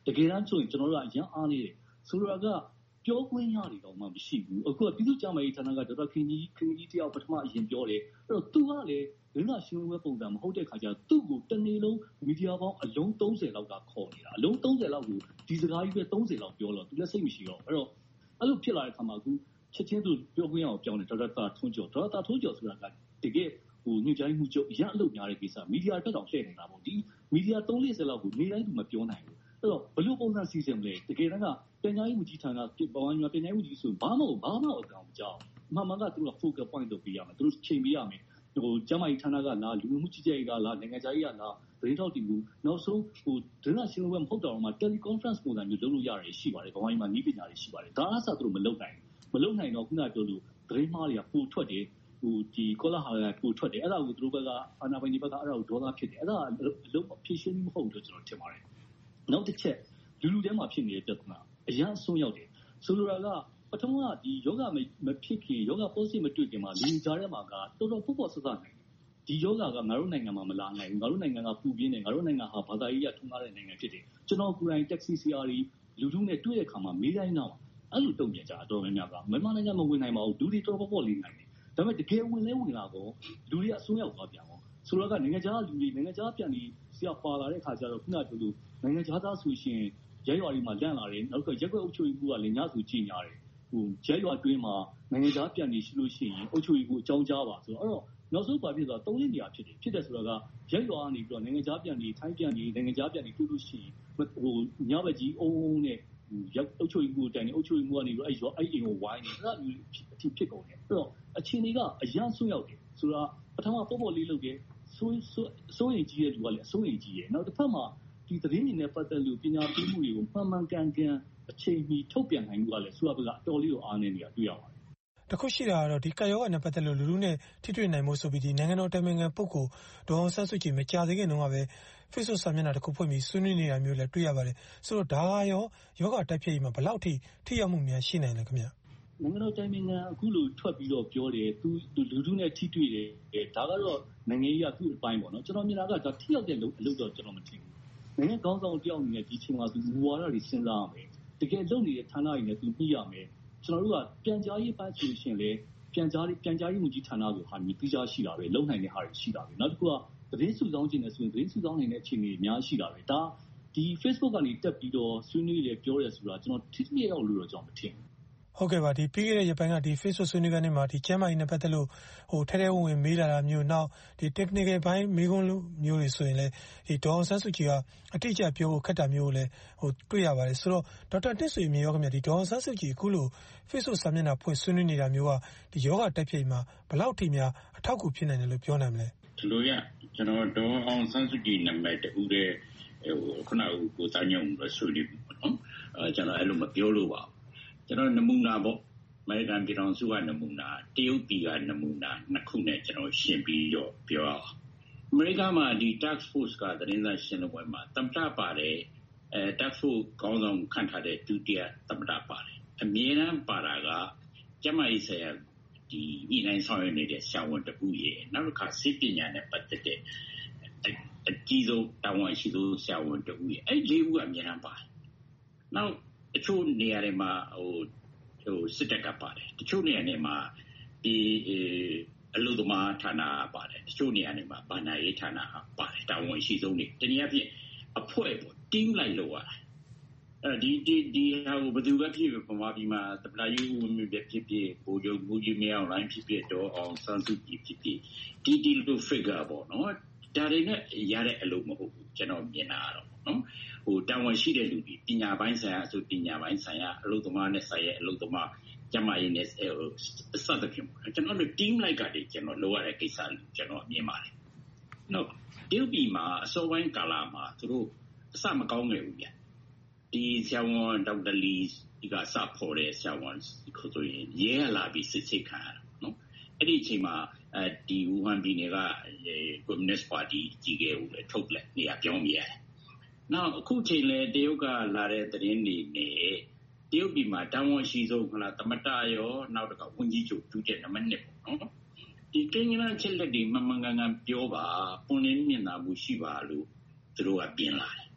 တကယ်တမ်းဆိုရင်ကျွန်တော်တို့ကအရင်အားနေတယ်ဆိုတော့ကပြောခွင့်ရတယ်တော့မှမရှိဘူးအခုကပြည်သူ့ကျန်းမာရေးဌာနကဒေါက်တာခင်ကြီးခင်ကြီးတယောက်ပထမအရင်ပြောတယ်အဲ့တော့သူကလည်းလင်းလာရှင်းဝဲပုံစံမဟုတ်တဲ့ခါကျသူ့ကိုတနေ့လုံးမီဒီယာပေါင်းအလုံးသုံးဆယ်လောက်ကခေါ်နေတာအလုံးသုံးဆယ်လောက်ကိုဒီစကားကြီးပဲသုံးဆယ်လောက်ပြောတော့သူလည်းစိတ်မရှိတော့အဲ့တော့အဲ့လိုဖြစ်လာတဲ့ခါမှာအခုချက်ချင်းသူပြောခွင့်ရအောင်ပြောင်းတယ်ဒေါက်တာတာထွန်းကျော်ဒေါက်တာထွန်းကျော်ဆိုတာကတကယ်ဟိုညွှန်ကြားမှုချုပ်အရအလုပ်များတဲ့ကိစ္စမီဒီယာတက်တောင်လှည့်နေတာပေါ့ဒီမီဒီယာသုံးလေးဆယ်လောက်ကိုနေတိုင်းသူမပြောနိုင်ဘူးအဲ့တော့ဘလို့ပုံစံစီစဉ်မလဲတကယ်တမ်းကပြန်ကြားရေးမှုကြီးဌာနပြည်ပဝန်ကြီးပြန်ကြားရေးမှုကြီးဆိုဘာမှဘာမှအကောင်မကြောက်မှန်မှန်ကသူတို့ focus point လုပ်ပေးရမယ်သူတို့ချိန်ပေးရမယ်ဟိုကျမကြီးဌာနကလာလူမှုကြီးကြဲကလာနိုင်ငံခြားရေးကလာသတင်းထောက်တီးမှုနောက်ဆုံးဟိုဒရနာရှင်းဝဲမဟုတ်တော့မှ teleconference ပုံစံမျိုးလုပ်လို့ရတယ်ရှိပါတယ်ဘဝကြီးမှာနီးပညာတွေရှိပါတယ်ဒါအစားသူတို့မလုပ်နိုင်မလုပ်နိုင်တော့ခုနကပြောလို့သတင်းမှားတွေကပိုထွက်တယ်ဟိုဒီကောလာဟာလာပိုထွက်တယ်အဲ့ဒါကိုသူတို့ဘက်ကအာဏာပိုင်တွေဘက်ကအဲ့ဒါကိုဒေါသဖြစ်တယ်အဲ့ဒါအလုံးဖြည့်ရှင်းမဟုတ်လို့ကျွန်တော်ထင်ပါတယ်နောက်တစ်ချက်လူလူထဲမှာဖြစ်နေတဲ့ပြဿနာအရန်ဆုံးရောက်တယ်ဆိုလိုတာကပထမကဒီယောဂမဖြစ်ခင်ယောဂ positive မတွေ့ခင်မှာလူကြားထဲမှာကတော်တော်ပေါ့ပေါ့ဆဆနိုင်ဒီယောဂကငါတို့နိုင်ငံမှာမလာနိုင်ဘူးငါတို့နိုင်ငံကပူပြင်းတယ်ငါတို့နိုင်ငံဟာဘာသာရေးရထုံးကားတဲ့နိုင်ငံဖြစ်တယ်ကျွန်တော်ကိုယ်တိုင် taxi စီ အာር လူထုနဲ့တွေ့တဲ့အခါမှာမေးတိုင်းတော့အဲ့လိုတုံ့ပြန်ကြအတော်များများကမြန်မာနိုင်ငံမဝင်နိုင်ပါဘူးလူတွေတော်တော်ပေါ့ပေါ့လေးနိုင်တယ်ဒါပေမဲ့တကယ်ဝင်လဲဝင်လာတော့လူတွေကအစိုးရသွားပြန်အောင်ဆိုတော့ကနိုင်ငံခြားလူတွေနိုင်ငံခြားပြန်ပြီးဆရာပါလာတဲ့ခါကျတော့ခုနကပြောလို့နိုင်ငံခြားသားဆိုရှင်ရဲရွာတွေမှာလန့်လာတယ်နောက်ကရက်ွက်အုပ်ချုပ်ရေးမှုကလည်းညဆိုကြည်ညာတယ်ဟိုရဲရွာတွင်းမှာနိုင်ငံခြားပြန်နေရှိလို့ရှိရင်အုပ်ချုပ်ရေးမှုအကြောင်းကြားပါဆိုတော့အဲ့တော့နောက်ဆုံးပါဖြစ်သွားသုံးလနေရာဖြစ်တယ်ဖြစ်တယ်ဆိုတော့ကရဲရွာကနေပြီးတော့နိုင်ငံခြားပြန်နေထိုင်းပြန်နေနိုင်ငံခြားပြန်နေတွေ့လို့ရှိရင်ဟိုညဘက်ကြီးအုံးအုံးနဲ့ရောက်အုပ်ချုပ်ရေးမှုတိုင်နေအုပ်ချုပ်ရေးမှုကနေပြီးတော့အဲ့ရွာအဲ့အိမ်ကိုဝိုင်းနေအဲ့ဒါမျိုးဖြစ်ဖြစ်ကုန်တယ်အဲ့တော့အခြေအနေကအရန်ဆွရောက်တယ်ဆိုတော့ပထမပေါ့ပေါ့လေးလုပ်တယ်စိုးစိုးရင်ကြီးရဲ့လူကလည်းအစိုးရင်ကြီးရဲ့နောက်တစ်ဖက်မှာဒီသတင်းတွေနဲ့ပတ်သက်လို့ပညာပေးမှုတွေကိုမှန်မှန်ကန်ကန်အချိန်မီထုတ်ပြန်နိုင်မှုကလည်းဆိုရဘကအတော်လေးကိုအားနည်းနေတာတွေ့ရပါတယ်တခုရှိတာကတော့ဒီကာယောဂနဲ့ပတ်သက်လို့လူလူနဲ့ထိတွေ့နိုင်မှုဆိုပြီးဒီနိုင်ငံတော်တိုင်ပင်ခံပုဂ္ဂိုလ်ဒေါ်အောင်ဆန်းစုကြည်မကြာသေးခင်တုန်းကပဲ Facebook စာမျက်နှာတစ်ခုဖွင့်ပြီးဆွေးနွေးနေတာမျိုးလည်းတွေ့ရပါတယ်ဆိုတော့ဒါကရောယောဂတိုက်ဖျက်ရေးမှာဘယ်လောက်ထိထိရောက်မှုများရှိနိုင်လဲခင်ဗျနိုင်ငံတော်တိုင်ပင်ခံအခုလိုထွက်ပြီးတော့ပြောတယ်သူလူလူနဲ့ထိတွေ့တယ်ဒါကတော့နိုင်ငံရေးကသူ့အပိုင်းပေါ့နော်ကျွန်တော်မြင်တာကဒါထိရောက်တဲ့အလုပ်တော့ကျွန်တော်မထင်ဘူးနိုင်ငံကောင်းဆောင်တယောက်အနေနဲ့ဒီချိန်မှာသူမူဝါဒတွေစဉ်းစားရမယ်တကယ်လုပ်နေတဲ့ဌာနတွေနဲ့သူပြီးရမယ်ကျွန်တော်တို့ကပြန်ကြားရေးပိုင်းဆိုရှင်လေပြန်ကြားရေးပြန်ကြားရေးမှုကြီးဌာနဆိုဟာမျိုးပြီးကြားရှိတာပဲလုံနိုင်တဲ့ဟာတွေရှိတာပဲနောက်တစ်ခုကသတင်းစုဆောင်းခြင်းနဲ့ဆိုရင်သတင်းစုဆောင်းနိုင်တဲ့အခြေအနေအများရှိတာပဲဒါဒီ Facebook ကနေတက်ပြီးတော့ဆွေးနွေးတယ်ပြောတယ်ဆိုတာကျွန်တော်ထိထိရောက်လို့တော့ကျွန်တော်မထင်ဘူးဟုတ်ကဲ့ပါဒီပြီးခဲ့တဲ့ရက်ပိုင်းကဒီ Facebook ဆွေးနွေးခန်းထဲမှာဒီကျမ်းမာရေးနဲ့ပတ်သက်လို့ဟိုထဲထဲဝင်ဝင်မေးလာတာမျိုးနောက်ဒီ technical ဘိုင်းမေးခွန်းမျိုးတွေဆိုရင်လည်းဒီဒေါ်အောင်ဆန်းစုကြည်ကအတိအကျပြောဖို့ခက်တာမျိုးကိုလည်းဟိုတွေ့ရပါတယ်ဆိုတော့ဒေါက်တာတစ်ဆွေမြေရောခင်ဗျဒီဒေါ်အောင်ဆန်းစုကြည်အခုလို Facebook စာမျက်နှာဖွင့်ဆွေးနွေးနေတာမျိုးကဒီယောဂတိုက်ဖျက်မှာဘယ်လောက်ထိများအထောက်အကူဖြစ်နိုင်တယ်လို့ပြောနိုင်မလဲဒီလိုရကျွန်တော်ဒေါ်အောင်ဆန်းစုကြည်နာမည်တူတဲ့ဟိုခုနကကိုသားညုံလို့ဆိုလို့ပေါ့နော်အဲကျွန်တော်အဲ့လိုမပြောလို့ပါကျွန်တော်နမူနာပေါ့အမေရိကန်ပြည်ထောင်စုကနမူနာတရုတ်ပြည်ကနမူနာနှစ်ခုနဲ့ကျွန်တော်ရှင်းပြီးတော့ပြောအောင်အမေရိကန်မှာဒီ task force ကသတင်းစာရှင်းလင်းပွဲမှာသမ္မတပါတယ်အဲ task force ခေါင်းဆောင်ခန့်ထားတဲ့ဒုတိယသမ္မတပါတယ်အမြဲတမ်းပါတာကကျမကြီးဆရာဒီဤနိုင်ဆောင်ရနေတဲ့ဆရာဝန်တခုရဲ့နောက်တစ်ခါစိတ်ပညာနဲ့ပတ်သက်တဲ့အကြီးဆုံးတာဝန်ရှိသူဆရာဝန်တခုရဲ့အဲ့ဒီလေးဦးကအမြဲတမ်းပါတယ်နောက်တချို့နေရာတွေမှာဟိုဟိုစစ်တပ်ကပါတယ်တချို့နေရာတွေမှာဒီအလို့သမားဌာနပါတယ်တချို့နေရာတွေမှာဗန္ဒာရေးဌာနပါတယ်တာဝန်ရှိဆုံးနေတနည်းအားဖြင့်အဖွဲ့ပေါ့ team လိုက်လို့ရတယ်အဲဒီဒီဒီဟာကိုဘယ်သူပဲဖြစ်ဖြစ်ပမာပြီးမှတပလာယူဝင်မြဖြစ်ဖြစ်ဘိုးချုပ်ဘူးကြီးမြောင်လိုင်းဖြစ်ဖြစ်တော့အောင်စန်းစုကြည်ဖြစ်ဖြစ်ဒီဒီလို figure ပေါ့နော်ဒါတွေနဲ့ရတဲ့အလုပ်မဟုတ်ဘူးကျွန်တော်မြင်တာတော့နော်ဟိုတာဝန်ရှိတဲ့လူတွေပညာပိုင်းဆိုင်ရာအဆိုပညာပိုင်းဆိုင်ရာအလုပ်သမားနဲ့ဆိုင်ရာအလုပ်သမားကျမရင်းနဲ့အစသဖြင့်ပေါ့ကျွန်တော်တို့ team လိုက်ကတည်းကကျွန်တော်လုပ်ရတဲ့ကိစ္စလို့ကျွန်တော်မြင်ပါတယ်နော်ဒီပြည်မှာအစောပိုင်းကာလမှာသူတို့အစမကောင်းခဲ့ဘူးဗျဒီဆရာဝန်ဒေါက်တာလီဒီကစဖို့တဲ့ဆရာဝန်ကိုဆိုရင်ရဲလာပြီးစစ်ဆေးခံရတာနော်အဲ့ဒီအချိန်မှာအဲဒီဝူဟန်ပြည်နယ်ကကွန်မြူနစ်ပါတီကြီးကဦးလည်းထုတ်လက်နေရာပြောင်းပြရတယ်နောက်အခုချိန်လေတရုတ်ကလာတဲ့သတင်းတွေနဲ့တရုတ်ပြည်မှာတာဝန်ရှိဆုံးခလားသမတရောနောက်တစ်ခါဝန်ကြီးချုပ်ဒုတိယနံပါတ်နှစ်ပေါ့နော်ဒီကိန်းဂဏချက်လက်တွေမမှန်ကန်ကန်ပြောပါပွန်လင်းမြင်သာမှုရှိပါလို့သူတို့ကပြင်လာတယ်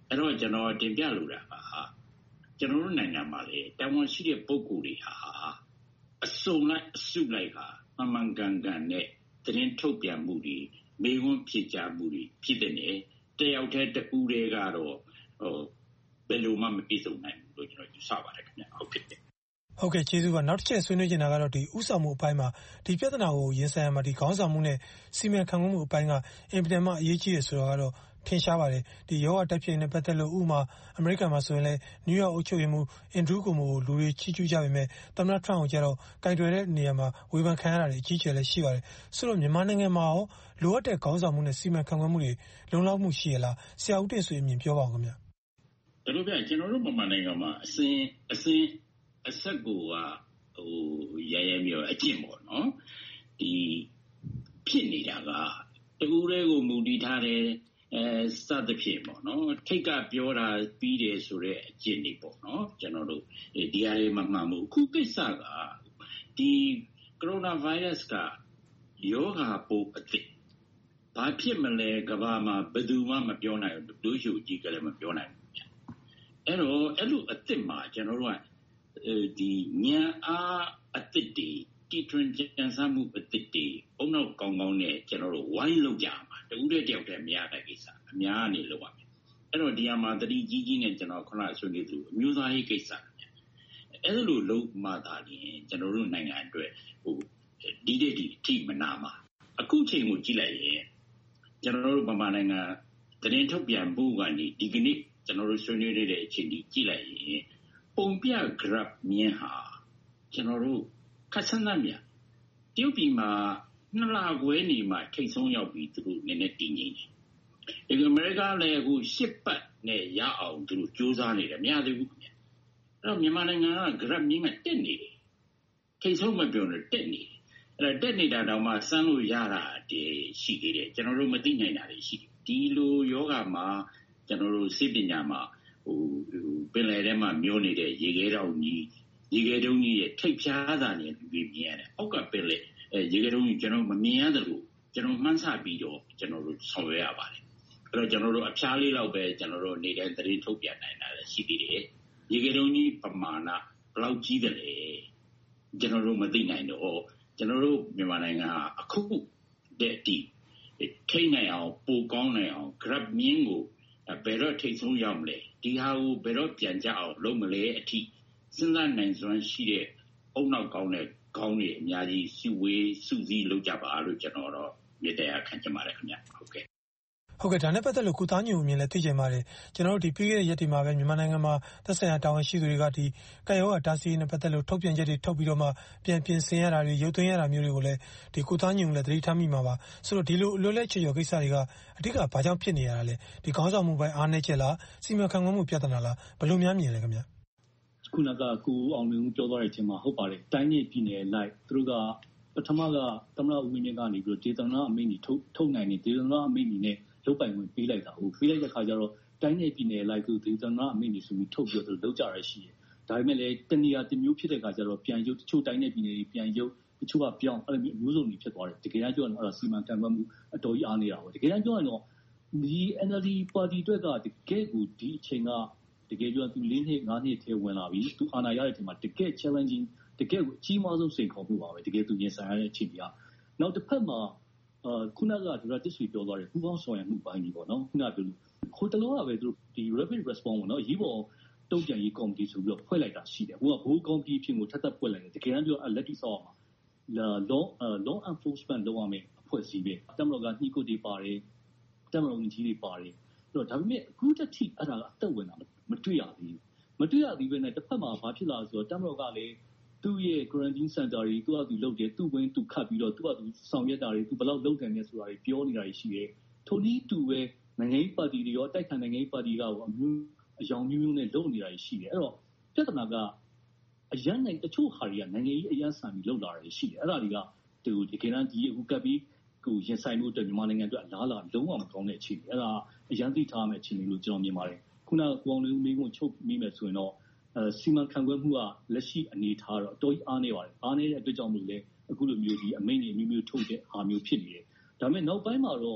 အဲ့တော့ကျွန်တော်တင်ပြလိုတာကကျွန်တော်တို့နိုင်ငံမှာလေတာဝန်ရှိတဲ့ပုဂ္ဂိုလ်တွေဟာအစုံလိုက်အစုလိုက်ဟာအမှန်ကန်ကန်နဲ့သတင်းထုတ်ပြန်မှုတွေမေးခွန်းဖြေကြားမှုတွေဖြစ်တဲ့နေတယောက်တည်းတူတွေကတော့ဟိုဘယ်လိုမှမပြည့်စုံနိုင်ဘူးလို့ကျွန်တော်ယူဆပါတယ်ခင်ဗျဟုတ်ကဲ့ဟုတ်ကဲ့ကျေးဇူးပါနောက်တစ်ချက်ဆွေးနွေးချင်တာကတော့ဒီဥဆောင်မှုအပိုင်းမှာဒီပြဿနာကိုရင်ဆိုင်ရမှာဒီခေါင်းဆောင်မှုနဲ့စီမံခန့်ခွဲမှုအပိုင်းကအင်ပင်မှာအရေးကြီးတယ်ဆိုတော့ကတော့ထင်ရှားပါတယ်ဒီယောဂတိုက်ဖျက်နဲ့ပတ်သက်လို့ဥမာအမေရိကန်မှာဆိုရင်လည်းနယူးယောက်အုပ်ချုပ်ရေးမှူးအင်ဒရူးကိုမိုလူတွေချီးကျူးကြပေမဲ့သမ္မတထရန့်ကိုကြတော့ကင်တွယ်တဲ့နေရာမှာဝေဖန်ခံရတာတွေအကြီးကျယ်လည်းရှိပါတယ်ဆိုတော့မြန်မာနိုင်ငံမှာရောလိုအပ်တဲ့ခေါင်းဆောင်မှုနဲ့စီမံခန့်ခွဲမှုတွေလုံလောက်မှုရှိရလားဆရာဦးတင်ဆွေအမြင်ပြောပါဦးခင်ဗျာဒါလို့ပြန်ကျွန်တော်တို့မြန်မာနိုင်ငံမှာအစဉ်အစဉ်အဆက်ကိုကဟိုရရမျိုးအကျင့်ပေါ့နော်ဒီဖြစ်နေတာကတူတွေကိုမူတည်ထားတဲ့အဲစသဖြင့်ပေါ့နော်ထိတ်ကပြောတာပြီးတယ်ဆိုတဲ့အကျင့်တွေပေါ့နော်ကျွန်တော်တို့ဒီအရေးမှမှန်မှုခုကိစ္စကဒီကိုရိုနာဗိုင်းရပ်စ်ကယောဂပိုးအသစ်ဘာဖြစ်မလဲကမ္ဘာမှာဘယ်သူမှမပြောနိုင်ဘူးလူရှိုကြီးကလည်းမပြောနိုင်ဘူးအဲ့တော့အဲ့လိုအသစ်မှာကျွန်တော်တို့ကဒီညံအားအသစ်တွေတီထွင်ကြံစမ်းမှုအသစ်တွေအုံနောက်ကောင်းကောင်းနဲ့ကျွန်တော်တို့ဝိုင်းလုပ်ကြမှာတူတဲ့တယောက်တည်းမရတဲ့ကိစ္စအများအနေလုပ်ရမယ်အဲ့တော့ဒီအမှာတတိကြီးကြီးနဲ့ကျွန်တော်ခုနဆွေးနွေးသလိုအမျိုးသားရေးကိစ္စအဲ့လိုလုပ်မှသာရင်ကျွန်တော်တို့နိုင်ငံအတွက်ဟိုဒီတဲ့ဒီအထိမနာမှာအခုချိန်ကိုကြည့်လိုက်ရင်ကျွန်တော်တို့ဗမာနိုင်ငံသတင်းထုတ်ပြန်မှုကနေဒီကနေ့ကျွန်တော်တို့ဆွေးနွေးနေတဲ့အချိန်ကြီးကြည့်လိုက်ရင်ပုံပြ graph မြင်ဟာကျွန်တော်တို့ခက်ဆန်းသားမြတ်တရုတ်ပြည်မှာနှစ်လခွဲနေမှထိတ်ဆုံးရောက်ပြီးသူတို့နည်းနည်းတည်ငြိမ်တယ်။ဒီအမေရိကလည်းအခုရှစ်ပတ်နဲ့ရအောင်သူတို့စူးစမ်းနေတယ်မရသေးဘူးခင်ဗျ။အဲ့တော့မြန်မာနိုင်ငံက graph မြင်ကတက်နေတယ်။ထိတ်ဆုံးမပြောနဲ့တက်နေတယ်။အဲ့တော့တက်နေတာတော့မှစမ်းလို့ရတာတည်းရှိသေးတယ်။ကျွန်တော်တို့မသိနိုင်တာတွေရှိတယ်။ဒီလိုယောဂမှာကျွန်တော်တို့စိတ်ပညာမှာဟိုပင်လယ်ထဲမှာမျောနေတဲ့ရေခဲတောင်ကြီးရေခဲတုံးကြီးရဲ့ထိပ်ဖြားတာနဲ့မြင်ရတယ်။အောက်ကပင်လယ်အဲရေခဲတုံးကြီးကျွန်တော်မမြင်ရတယ်လို့ကျွန်တော်မှန်းဆပြီးတော့ကျွန်တော်တို့ဆောင်ရွက်ရပါတယ်။အဲ့တော့ကျွန်တော်တို့အဖျားလေးလောက်ပဲကျွန်တော်တို့နေတဲ့သတင်းထုတ်ပြန်နိုင်တာလည်းရှိသေးတယ်။ရေခဲတုံးကြီးပမာဏဘယ်လောက်ကြီးတယ်လဲကျွန်တော်တို့မသိနိုင်တော့ကျွန်တော်တို့မြန်မာနိုင်ငံဟာအခုတဲ့ဒီထိနိုင်အောင်ပိုကောင်းနိုင်အောင် grab မြင်းကိုဘယ်တော့ထိတ်ဆုံးရောက်မလဲဒီဟာကိုဘယ်တော့ပြန်ကြအောင်လုပ်မလဲအထိစဉ်းစားနိုင်စွမ်းရှိတဲ့အုံနောက်ကောင်းတဲ့ခေါင်းတွေအများကြီးစုဝေးစုစည်းလုပ်ကြပါလို့ကျွန်တော်တော့မြေတရားခံချင်ပါတယ်ခင်ဗျဟုတ်ကဲ့ဟုတ်ကဲ့ဒါနဲ့ပတ်သက်လို့ကုသားညုံအမြင်လည်းသိချင်ပါတယ်ကျွန်တော်တို့ဒီပြီးခဲ့တဲ့ရက်ဒီမှာပဲမြန်မာနိုင်ငံမှာသက်ဆိုင်ရာတာဝန်ရှိသူတွေကဒီကာယောဂတာစီနဲ့ပတ်သက်လို့ထုတ်ပြန်ချက်တွေထုတ်ပြီးတော့မှပြန်ပြင်ဆင်ရတာတွေရုပ်သွင်းရတာမျိုးတွေကိုလည်းဒီကုသားညုံလည်းသတိထားမိမှာပါဆိုတော့ဒီလိုအလွယ်လဲချေချော်ကိစ္စတွေကအဓိကဘာကြောင့်ဖြစ်နေရတာလဲဒီခေါင်းဆောင်မှုပိုင်းအားနည်းချက်လားစီမံခန့်ခွဲမှုပြဿနာလားဘယ်လိုများမြင်လဲခင်ဗျခုနကကိုအောင်လင်းပြောသွားတဲ့အချိန်မှာဟုတ်ပါတယ်တိုင်းပြည်ပြည်နယ်လိုက်သူတို့ကပထမကသမ္မတဦးဝင်းမြင့်ကနေပြီးတော့ဒေသနာအမိန့်ကြီးထုတ်ထုတ်နိုင်နေဒေသနာအမိန့်ကြီးနဲ့လုပ်ပိုင်ခွင့်ပေးလိုက်တာဟုတ်ပေးလိုက်တဲ့ခါကျတော့တိုင်းပြည်ပြည်နယ်လိုက်သူဒေသနာအမိန့်ကြီးဆိုပြီးထုတ်ပြီးတော့လုပ်ကြရရှိတယ်ဒါပေမဲ့လည်းတနည်းအားတမျိုးဖြစ်တဲ့ခါကျတော့ပြန်ရုပ်တချို့တိုင်းပြည်ပြည်နယ်တွေပြန်ရုပ်တချို့ကပြောင်းအဲ့လိုမျိုးစုံတွေဖြစ်သွားတယ်တကယ်တမ်းပြောရင်အဲ့ဒါစီမံခန့်ခွဲမှုအတော်ကြီးအားနေတာပေါ့တကယ်တမ်းပြောရင်တော့ဒီ N L D ပါတီအတွက်ကတကယ်ကိုဒီအချိန်ကတကယ်ပြောသူလေးနှစ်ငါးနှစ်ထဲဝင်လာပြီသူအာဏာရတဲ့အချိန်မှာတကယ် challenging တကယ်ကိုအကြီးမားဆုံးစိန်ခေါ်မှုပါပဲတကယ်သူရင်ဆိုင်ရတဲ့အချိန်ကြီးကနောက်တစ်ဖက်မှာအာခုနကဒေါက်တာတစ်ဆွေပြောသွားတယ်ပူပေါင်းဆောင်ရွက်မှုပိုင်းကြီးပေါ့နော်ခုနကပြောလို့ခိုးတလောကပဲသူဒီ rapid response ပေါ့နော်ရေးပေါ်တုံ့ပြန်ရေးကော်မတီဆိုပြီးတော့ဖွဲ့လိုက်တာရှိတယ်ဟိုကဘိုးကော်မတီဖြစ်ကိုထပ်ထပ်ဖွဲ့လိုက်တယ်တကယ်တမ်းပြောလက်တိဆောက်အောင်လာ law law enforcement လုပ်ရမယ်အဖွဲ့အစည်းပဲတမတော်ကညှိကုတ်တွေပါတယ်တမတော်ဝင်ကြီးတွေပါတယ်အဲ့တော့ဒါပေမဲ့အခုတစ်ထိအဲ့ဒါကအသက်ဝင်တာမတွေ့ရသေးဘူးမတွေ့ရသေးဘဲနဲ့တစ်ဖက်မှာဘာဖြစ်လာဆိုတော့တမတော်ကလည်းသူ့ရဲ့ quarantine center တွေသူ့အတူလုပ်တယ်သူ့ဝင်သူခတ်ပြီးတော့သူ့အတူဆောင်ရွက်တာတွေသူဘယ်လောက်လုပ်တယ်လဲဆိုတာတွေပြောနေတာရှိတယ်ထိုနည်းတူပဲနိုင်ငံရေးပါတီတွေရောတိုက်ခိုက်နိုင်ငံရေးပါတီကရောအမျိုးအယောင်မျိုးမျိုးနဲ့လုပ်နေတာရှိတယ်အဲ့တော့ပြဿနာကအရန်နိုင်တချို့ဟာတွေကနိုင်ငံရေးအရန်ဆန်ပြီးလုပ်လာတာရှိတယ်အဲ့ဒါတွေကသူဒီကေနန်ဒီအခုကပ်ပြီးကိုရင်ဆိုင်မှုအတွက်မြန်မာနိုင်ငံအတွက်အလားအလာလုံးဝမကောင်းတဲ့အခြေအနေအဲ့ဒါအရန်သိထားမယ့်အခြေအနေလို့ကျွန်တော်မြင်ပါတယ်ခုနကကိုအောင်လေးမိကုန်းချုပ်မိမယ်ဆိုရင်တော့အဲစီမံခန့်ခွဲမှုကလက်ရှိအနေထားတော့အတော်ကြီးအားနေပါတယ်အားနေတဲ့အတွက်ကြောင့်မို့လဲအခုလိုမျိုးဒီအမိန့်တွေမျိုးမျိုးထုတ်တဲ့အားမျိုးဖြစ်နေတယ်ဒါပေမဲ့နောက်ပိုင်းမှာတော့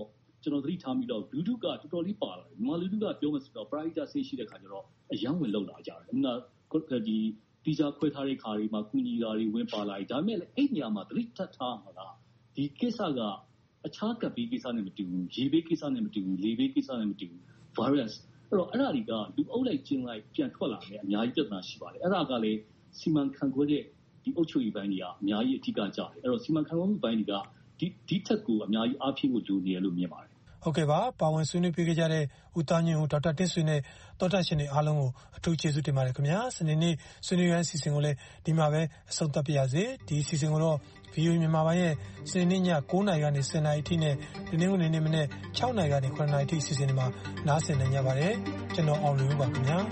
ကျွန်တော်သတိထားပြီးတော့လူထုကတော်တော်လေးပါလာတယ်မြန်မာလူထုကပြောမှဆိုတော့ pride စိတ်ရှိတဲ့ခါကျတော့အယံဝင်လောက်လာကြတယ်အခုကဒီတီးခြားခွဲထားတဲ့ခါတွေမှာကုညီတာတွေဝင်ပါလာတယ်ဒါပေမဲ့လည်းအဲ့နေရာမှာသတိထပ်ထားမှာလားဒီကိစ္စကအခြားကပ်ပြီးကိစ္စနဲ့မတူဘူးရေဘေးကိစ္စနဲ့မတူဘူးလေဘေးကိစ္စနဲ့မတူဘူး virus အဲ့တော့အဲ့ဒါတွေကလူအုပ်လိုက်ကျင်းလိုက်ပြန်ထွက်လာတယ်အများကြီးပြဿနာရှိပါတယ်အဲ့ဒါကလည်းစီမံခန့်ခွဲတဲ့ဒီအုပ်ချုပ်ရေးပိုင်းတွေကအများကြီးအထူးကကြတယ်အဲ့တော့စီမံခန့်ခွဲမှုပိုင်းတွေကဒီဒီထက်ကိုအများကြီးအားဖြည့်ဖို့လိုနေတယ်လို့မြင်ပါတယ်ဟုတ်ကဲ့ပါပါဝင်ဆွေးနွေးပေးကြတဲ့ဦးသားညွန့်ဦးဒေါက်တာတင့်ဆွေနဲ့တော်တာရှင်တွေအားလုံးကိုအထူးကျေးဇူးတင်ပါတယ်ခင်ဗျာစနေနေ့ဆွေးနွေးရန်စီစဉ်ကိုလည်းဒီမှာပဲအဆုံးသတ်ပါရစေဒီစီစဉ်ကိုတော့ ဗီအိုအေ မြန်မာပိုင်းရဲ့စနေနေ့ည၉နာရီကနေ၁၀နာရီအထိနဲ့ဒီနေ့နေ့နေ့မနေ့၆နာရီကနေ၇နာရီအထိစီစဉ်နေမှာနားဆင်နေကြပါတယ်ကျွန်တော်အောင်လူပါခင်ဗျာ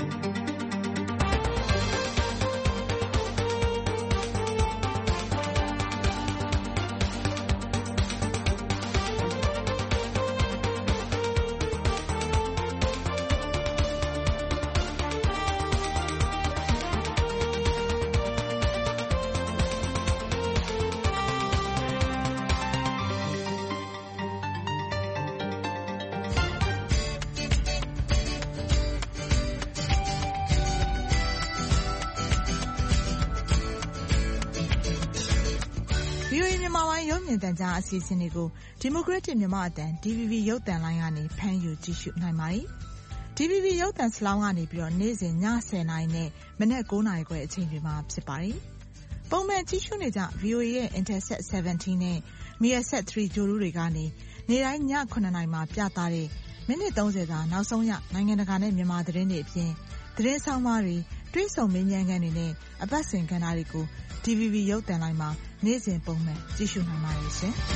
တန်ကြားအစီအစဉ်တွေကို Democratic မြန်မာအသံ D V B ရုပ်သံလိုင်းကနေဖမ်းယူကြည့်ရှုနိုင်ပါတယ်။ D V B ရုပ်သံစလောင်းကနေပြီးတော့နေ့စဉ်ည၁၀နာရီနဲ့မနက်၉နာရီခွဲအချိန်တွေမှာဖြစ်ပါတယ်။ပုံမှန်ကြည့်ရှုနေကြ V O A ရဲ့ Intelsat ဆယ်ဗန်တီးနဲ့ Measat သုံးဂြိုလ်တုတွေကနေနေ့တိုင်းည၇နာရီမှာပြသတဲ့မိနစ်၃၀သာနောက်ဆုံးရနိုင်ငံတကာနဲ့မြန်မာသတင်းတွေအပြင်သတင်းဆောင်မတွေတွေးဆုံမေးမြန်းခန်းတွေနဲ့အပတ်စဉ်ကဏ္ဍတွေကို D V B ရုပ်သံလိုင်းမှာနေ့စဉ်ပုံမှန်ကြည့်ရှုနိုင်ပါတယ်ရှင်။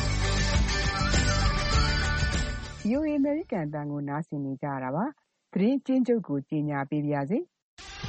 V O A အမေရိကန်အသံကိုနားဆင်နေကြတာပါ။သတင်းကျဉ်းချုပ်ကိုကြေညာပေးပါရစေ။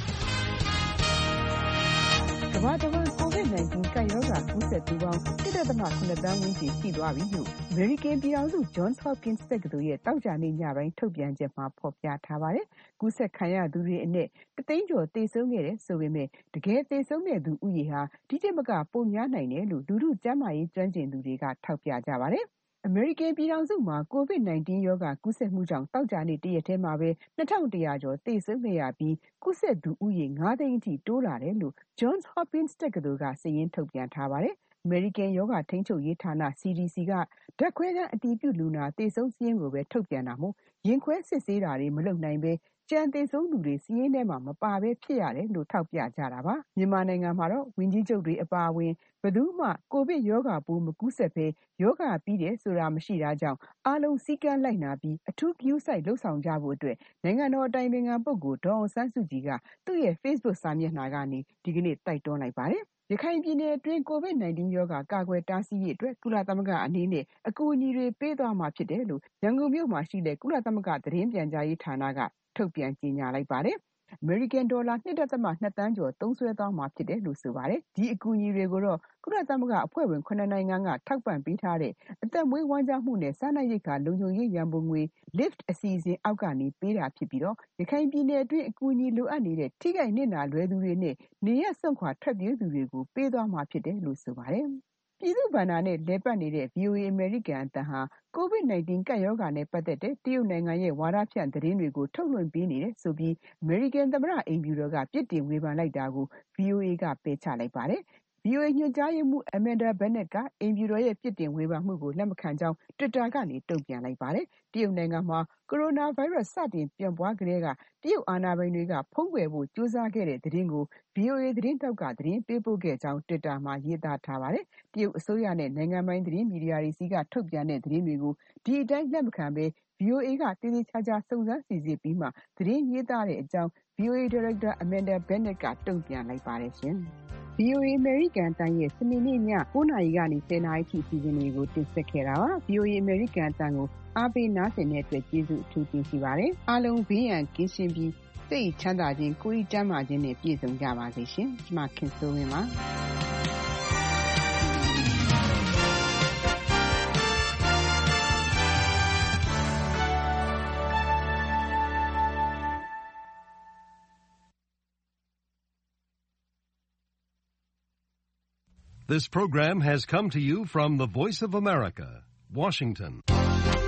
ကမ္ဘာတဝန်း ကိုဗစ်နာইန်တီး ကပ်ရောဂါကူးစက်သူပေါင်း တစ်ဒသမ ခုနှစ်သန်းဝန်းကျင်ရှိသွားပြီလို့အမေရိကန်ပြည်ထောင်စု Johns Hopkins တက္ကသိုလ်ရဲ့သောကြာနေ့ညပိုင်းထုတ်ပြန်ချက်မှာဖော်ပြထားပါတယ်။ကူးစက်ခံရသူတွေအနက်တစ်သိန်းကျော်သေဆုံးခဲ့တယ်ဆိုပေမဲ့တကယ်သေဆုံးတဲ့သူဦးရေဟာဒီထက်မကပိုများနိုင်တယ်လို့လူထုကျန်းမာရေးကျွမ်းကျင်သူတွေကထောက်ပြကြပါတယ်။အမေရိကန်ပြည်ထောင်စုမှာကိုဗစ်နာইန်တီး ရောဂါကူးစက်မှုကြောင့်သောကြာနေ့တရက်တည်းမှာပဲနှစ်ထောင်တစ်ရာကျော်သေဆုံးခဲ့ရပြီးကူးစက်သူဦးရေ၅သိန်းအထိတိုးလာတယ်လို့ Johns Hopkins တက္ကသိုလ်ကစာရင်းထုတ်ပြန်ထားပါတယ်။အမေရိကန်ရောဂါထိန်းချုပ်ရေးဌာန C D C ကဓာတ်ခွဲခန်းအတည်ပြုလူနာသေဆုံးစာရင်းကိုပဲထုတ်ပြန်တာမို့ရင်ခွဲစစ်ဆေးတာတွေမလုပ်နိုင်ပဲကြံသေဆုံးသူတွေစာရင်းထဲမှာမပါဘဲဖြစ်ရတယ်လို့ထောက်ပြကြတာပါ။မြန်မာနိုင်ငံမှာတော့ဝန်ကြီးချုပ်တွေအပါအဝင်ဘယ်သူမှကိုဗစ်ရောဂါပိုးမကူးစက်ဘဲရောဂါပြီးတယ်ဆိုတာမရှိတာကြောင့်အားလုံးစည်းကမ်းလိုက်နာပြီးအထူးဂရုစိုက်လှုပ်ဆောင်ကြဖို့အတွက်နိုင်ငံတော်အတိုင်ပင်ခံပုဂ္ဂိုလ်ဒေါ်အောင်ဆန်းစုကြည်ကသူ့ရဲ့ Facebook စာမျက်နှာကနေဒီကနေ့တိုက်တွန်းလိုက်ပါတယ်။ရခိုင်ပြည်နယ်အတွင်းကိုဗစ်နာইန်တီး ရောဂါကာကွယ်တားဆီးရေးအတွက်ကုလသမဂ္ဂအနေနဲ့အကူအညီတွေပေးသွားမှာဖြစ်တယ်လို့ရန်ကုန်မြို့မှာရှိတဲ့ကုလသမဂ္ဂသတင်းပြန်ကြားရေးဌာနကထုတ်ပြန်ကြေညာလိုက်ပါတယ်။အမေရိကန်ဒေါ်လာ၂ဒသမ၂သန်းကျော်သုံးစွဲသွားမှာဖြစ်တယ်လို့ဆိုပါတယ်။ဒီအကူအညီတွေကိုတော့ကုလသမဂ္ဂအဖွဲ့ဝင်၇နိုင်ငံကထောက်ပံ့ပေးထားတဲ့အသက်မွေးဝမ်းကြောင်းမှုနဲ့စားနပ်ရိက္ခာလုံခြုံရေးရန်ပုံငွေ Lift အစီအစဉ်အောက်ကနေပေးတာဖြစ်ပြီးတော့ရခိုင်ပြည်နယ်အတွင်းအကူအညီလိုအပ်နေတဲ့ထိခိုက်နစ်နာလွယ်သူတွေနဲ့နေရပ်စွန့်ခွာထွက်ပြေးသူတွေကိုပေးသွားမှာဖြစ်တယ်လို့ဆိုပါတယ်။ပြည်သူ့ဘဏ္ဍာနဲ့လည်ပတ်နေတဲ့ V O A အမေရိကန်အသံဟာကိုဗစ်နာইန်တီး ကပ်ရောဂါနဲ့ပတ်သက်တဲ့တရုတ်နိုင်ငံရဲ့ဝါဒဖြန့်သတင်းတွေကိုထုတ်လွှင့်ပေးနေတယ်ဆိုပြီးအမေရိကန်သမ္မတအိမ်ဖြူတော်ကပြစ်တင်ဝေဖန်လိုက်တာကို V O A ကပယ်ချလိုက်ပါတယ်။ V O A ညွှန်ကြားရေးမှူး Amanda Bennett ကအိမ်ဖြူတော်ရဲ့ပြစ်တင်ဝေဖန်မှုကိုလက်မခံကြောင်း Twitter ကနေတုံ့ပြန်လိုက်ပါတယ်။တရုတ်နိုင်ငံမှာကိုရိုနာဗိုင်းရပ်စ်စတင်ပြန့်ပွားကတည်းကတရုတ်အာဏာပိုင်တွေကဖုံးကွယ်ဖို့ကြိုးစားခဲ့တဲ့သတင်းကို V O A သတင်းတောက်ကသတင်းပေးပို့ခဲ့ကြောင်း Twitter မှာရေးသားထားပါတယ်။တရုတ်အစိုးရနဲ့နိုင်ငံပိုင်သတင်းမီဒီယာတွေဆီကထုတ်ပြန်တဲ့သတင်းတွေကိုဒီအတိုင်းလက်မခံဘဲ V O A ကသေသေချာချာစုံစမ်းစစ်ဆေးပြီးမှသတင်းရေးသားတဲ့အကြောင်း V O A ဒါရိုက်တာ Amanda Bennett ကတုံ့ပြန်လိုက်ပါတယ်ရှင်။ V O A အမေရိကန်အသံရဲ့စနေနေ့ည၉နာရီကနေ၁၀နာရီထိစီစဉ်တွေကိုတင်ဆက်ခဲ့တာပါ။ V O A အမေရိကန်အသံကိုအားပေးနားဆင်တဲ့အတွက်ကျေးဇူးအထူးတင်ရှိပါတယ်။အားလုံးဘေးရန်ကင်းရှင်းပြီးစိတ်ချမ်းသာခြင်းကိုယ်ကျန်းမာခြင်းနဲ့ပြည့်စုံကြပါစေရှင်။ကျွန်မခင်စိုးဝင်းပါ။ This program has come to you from the Voice of America, Washington.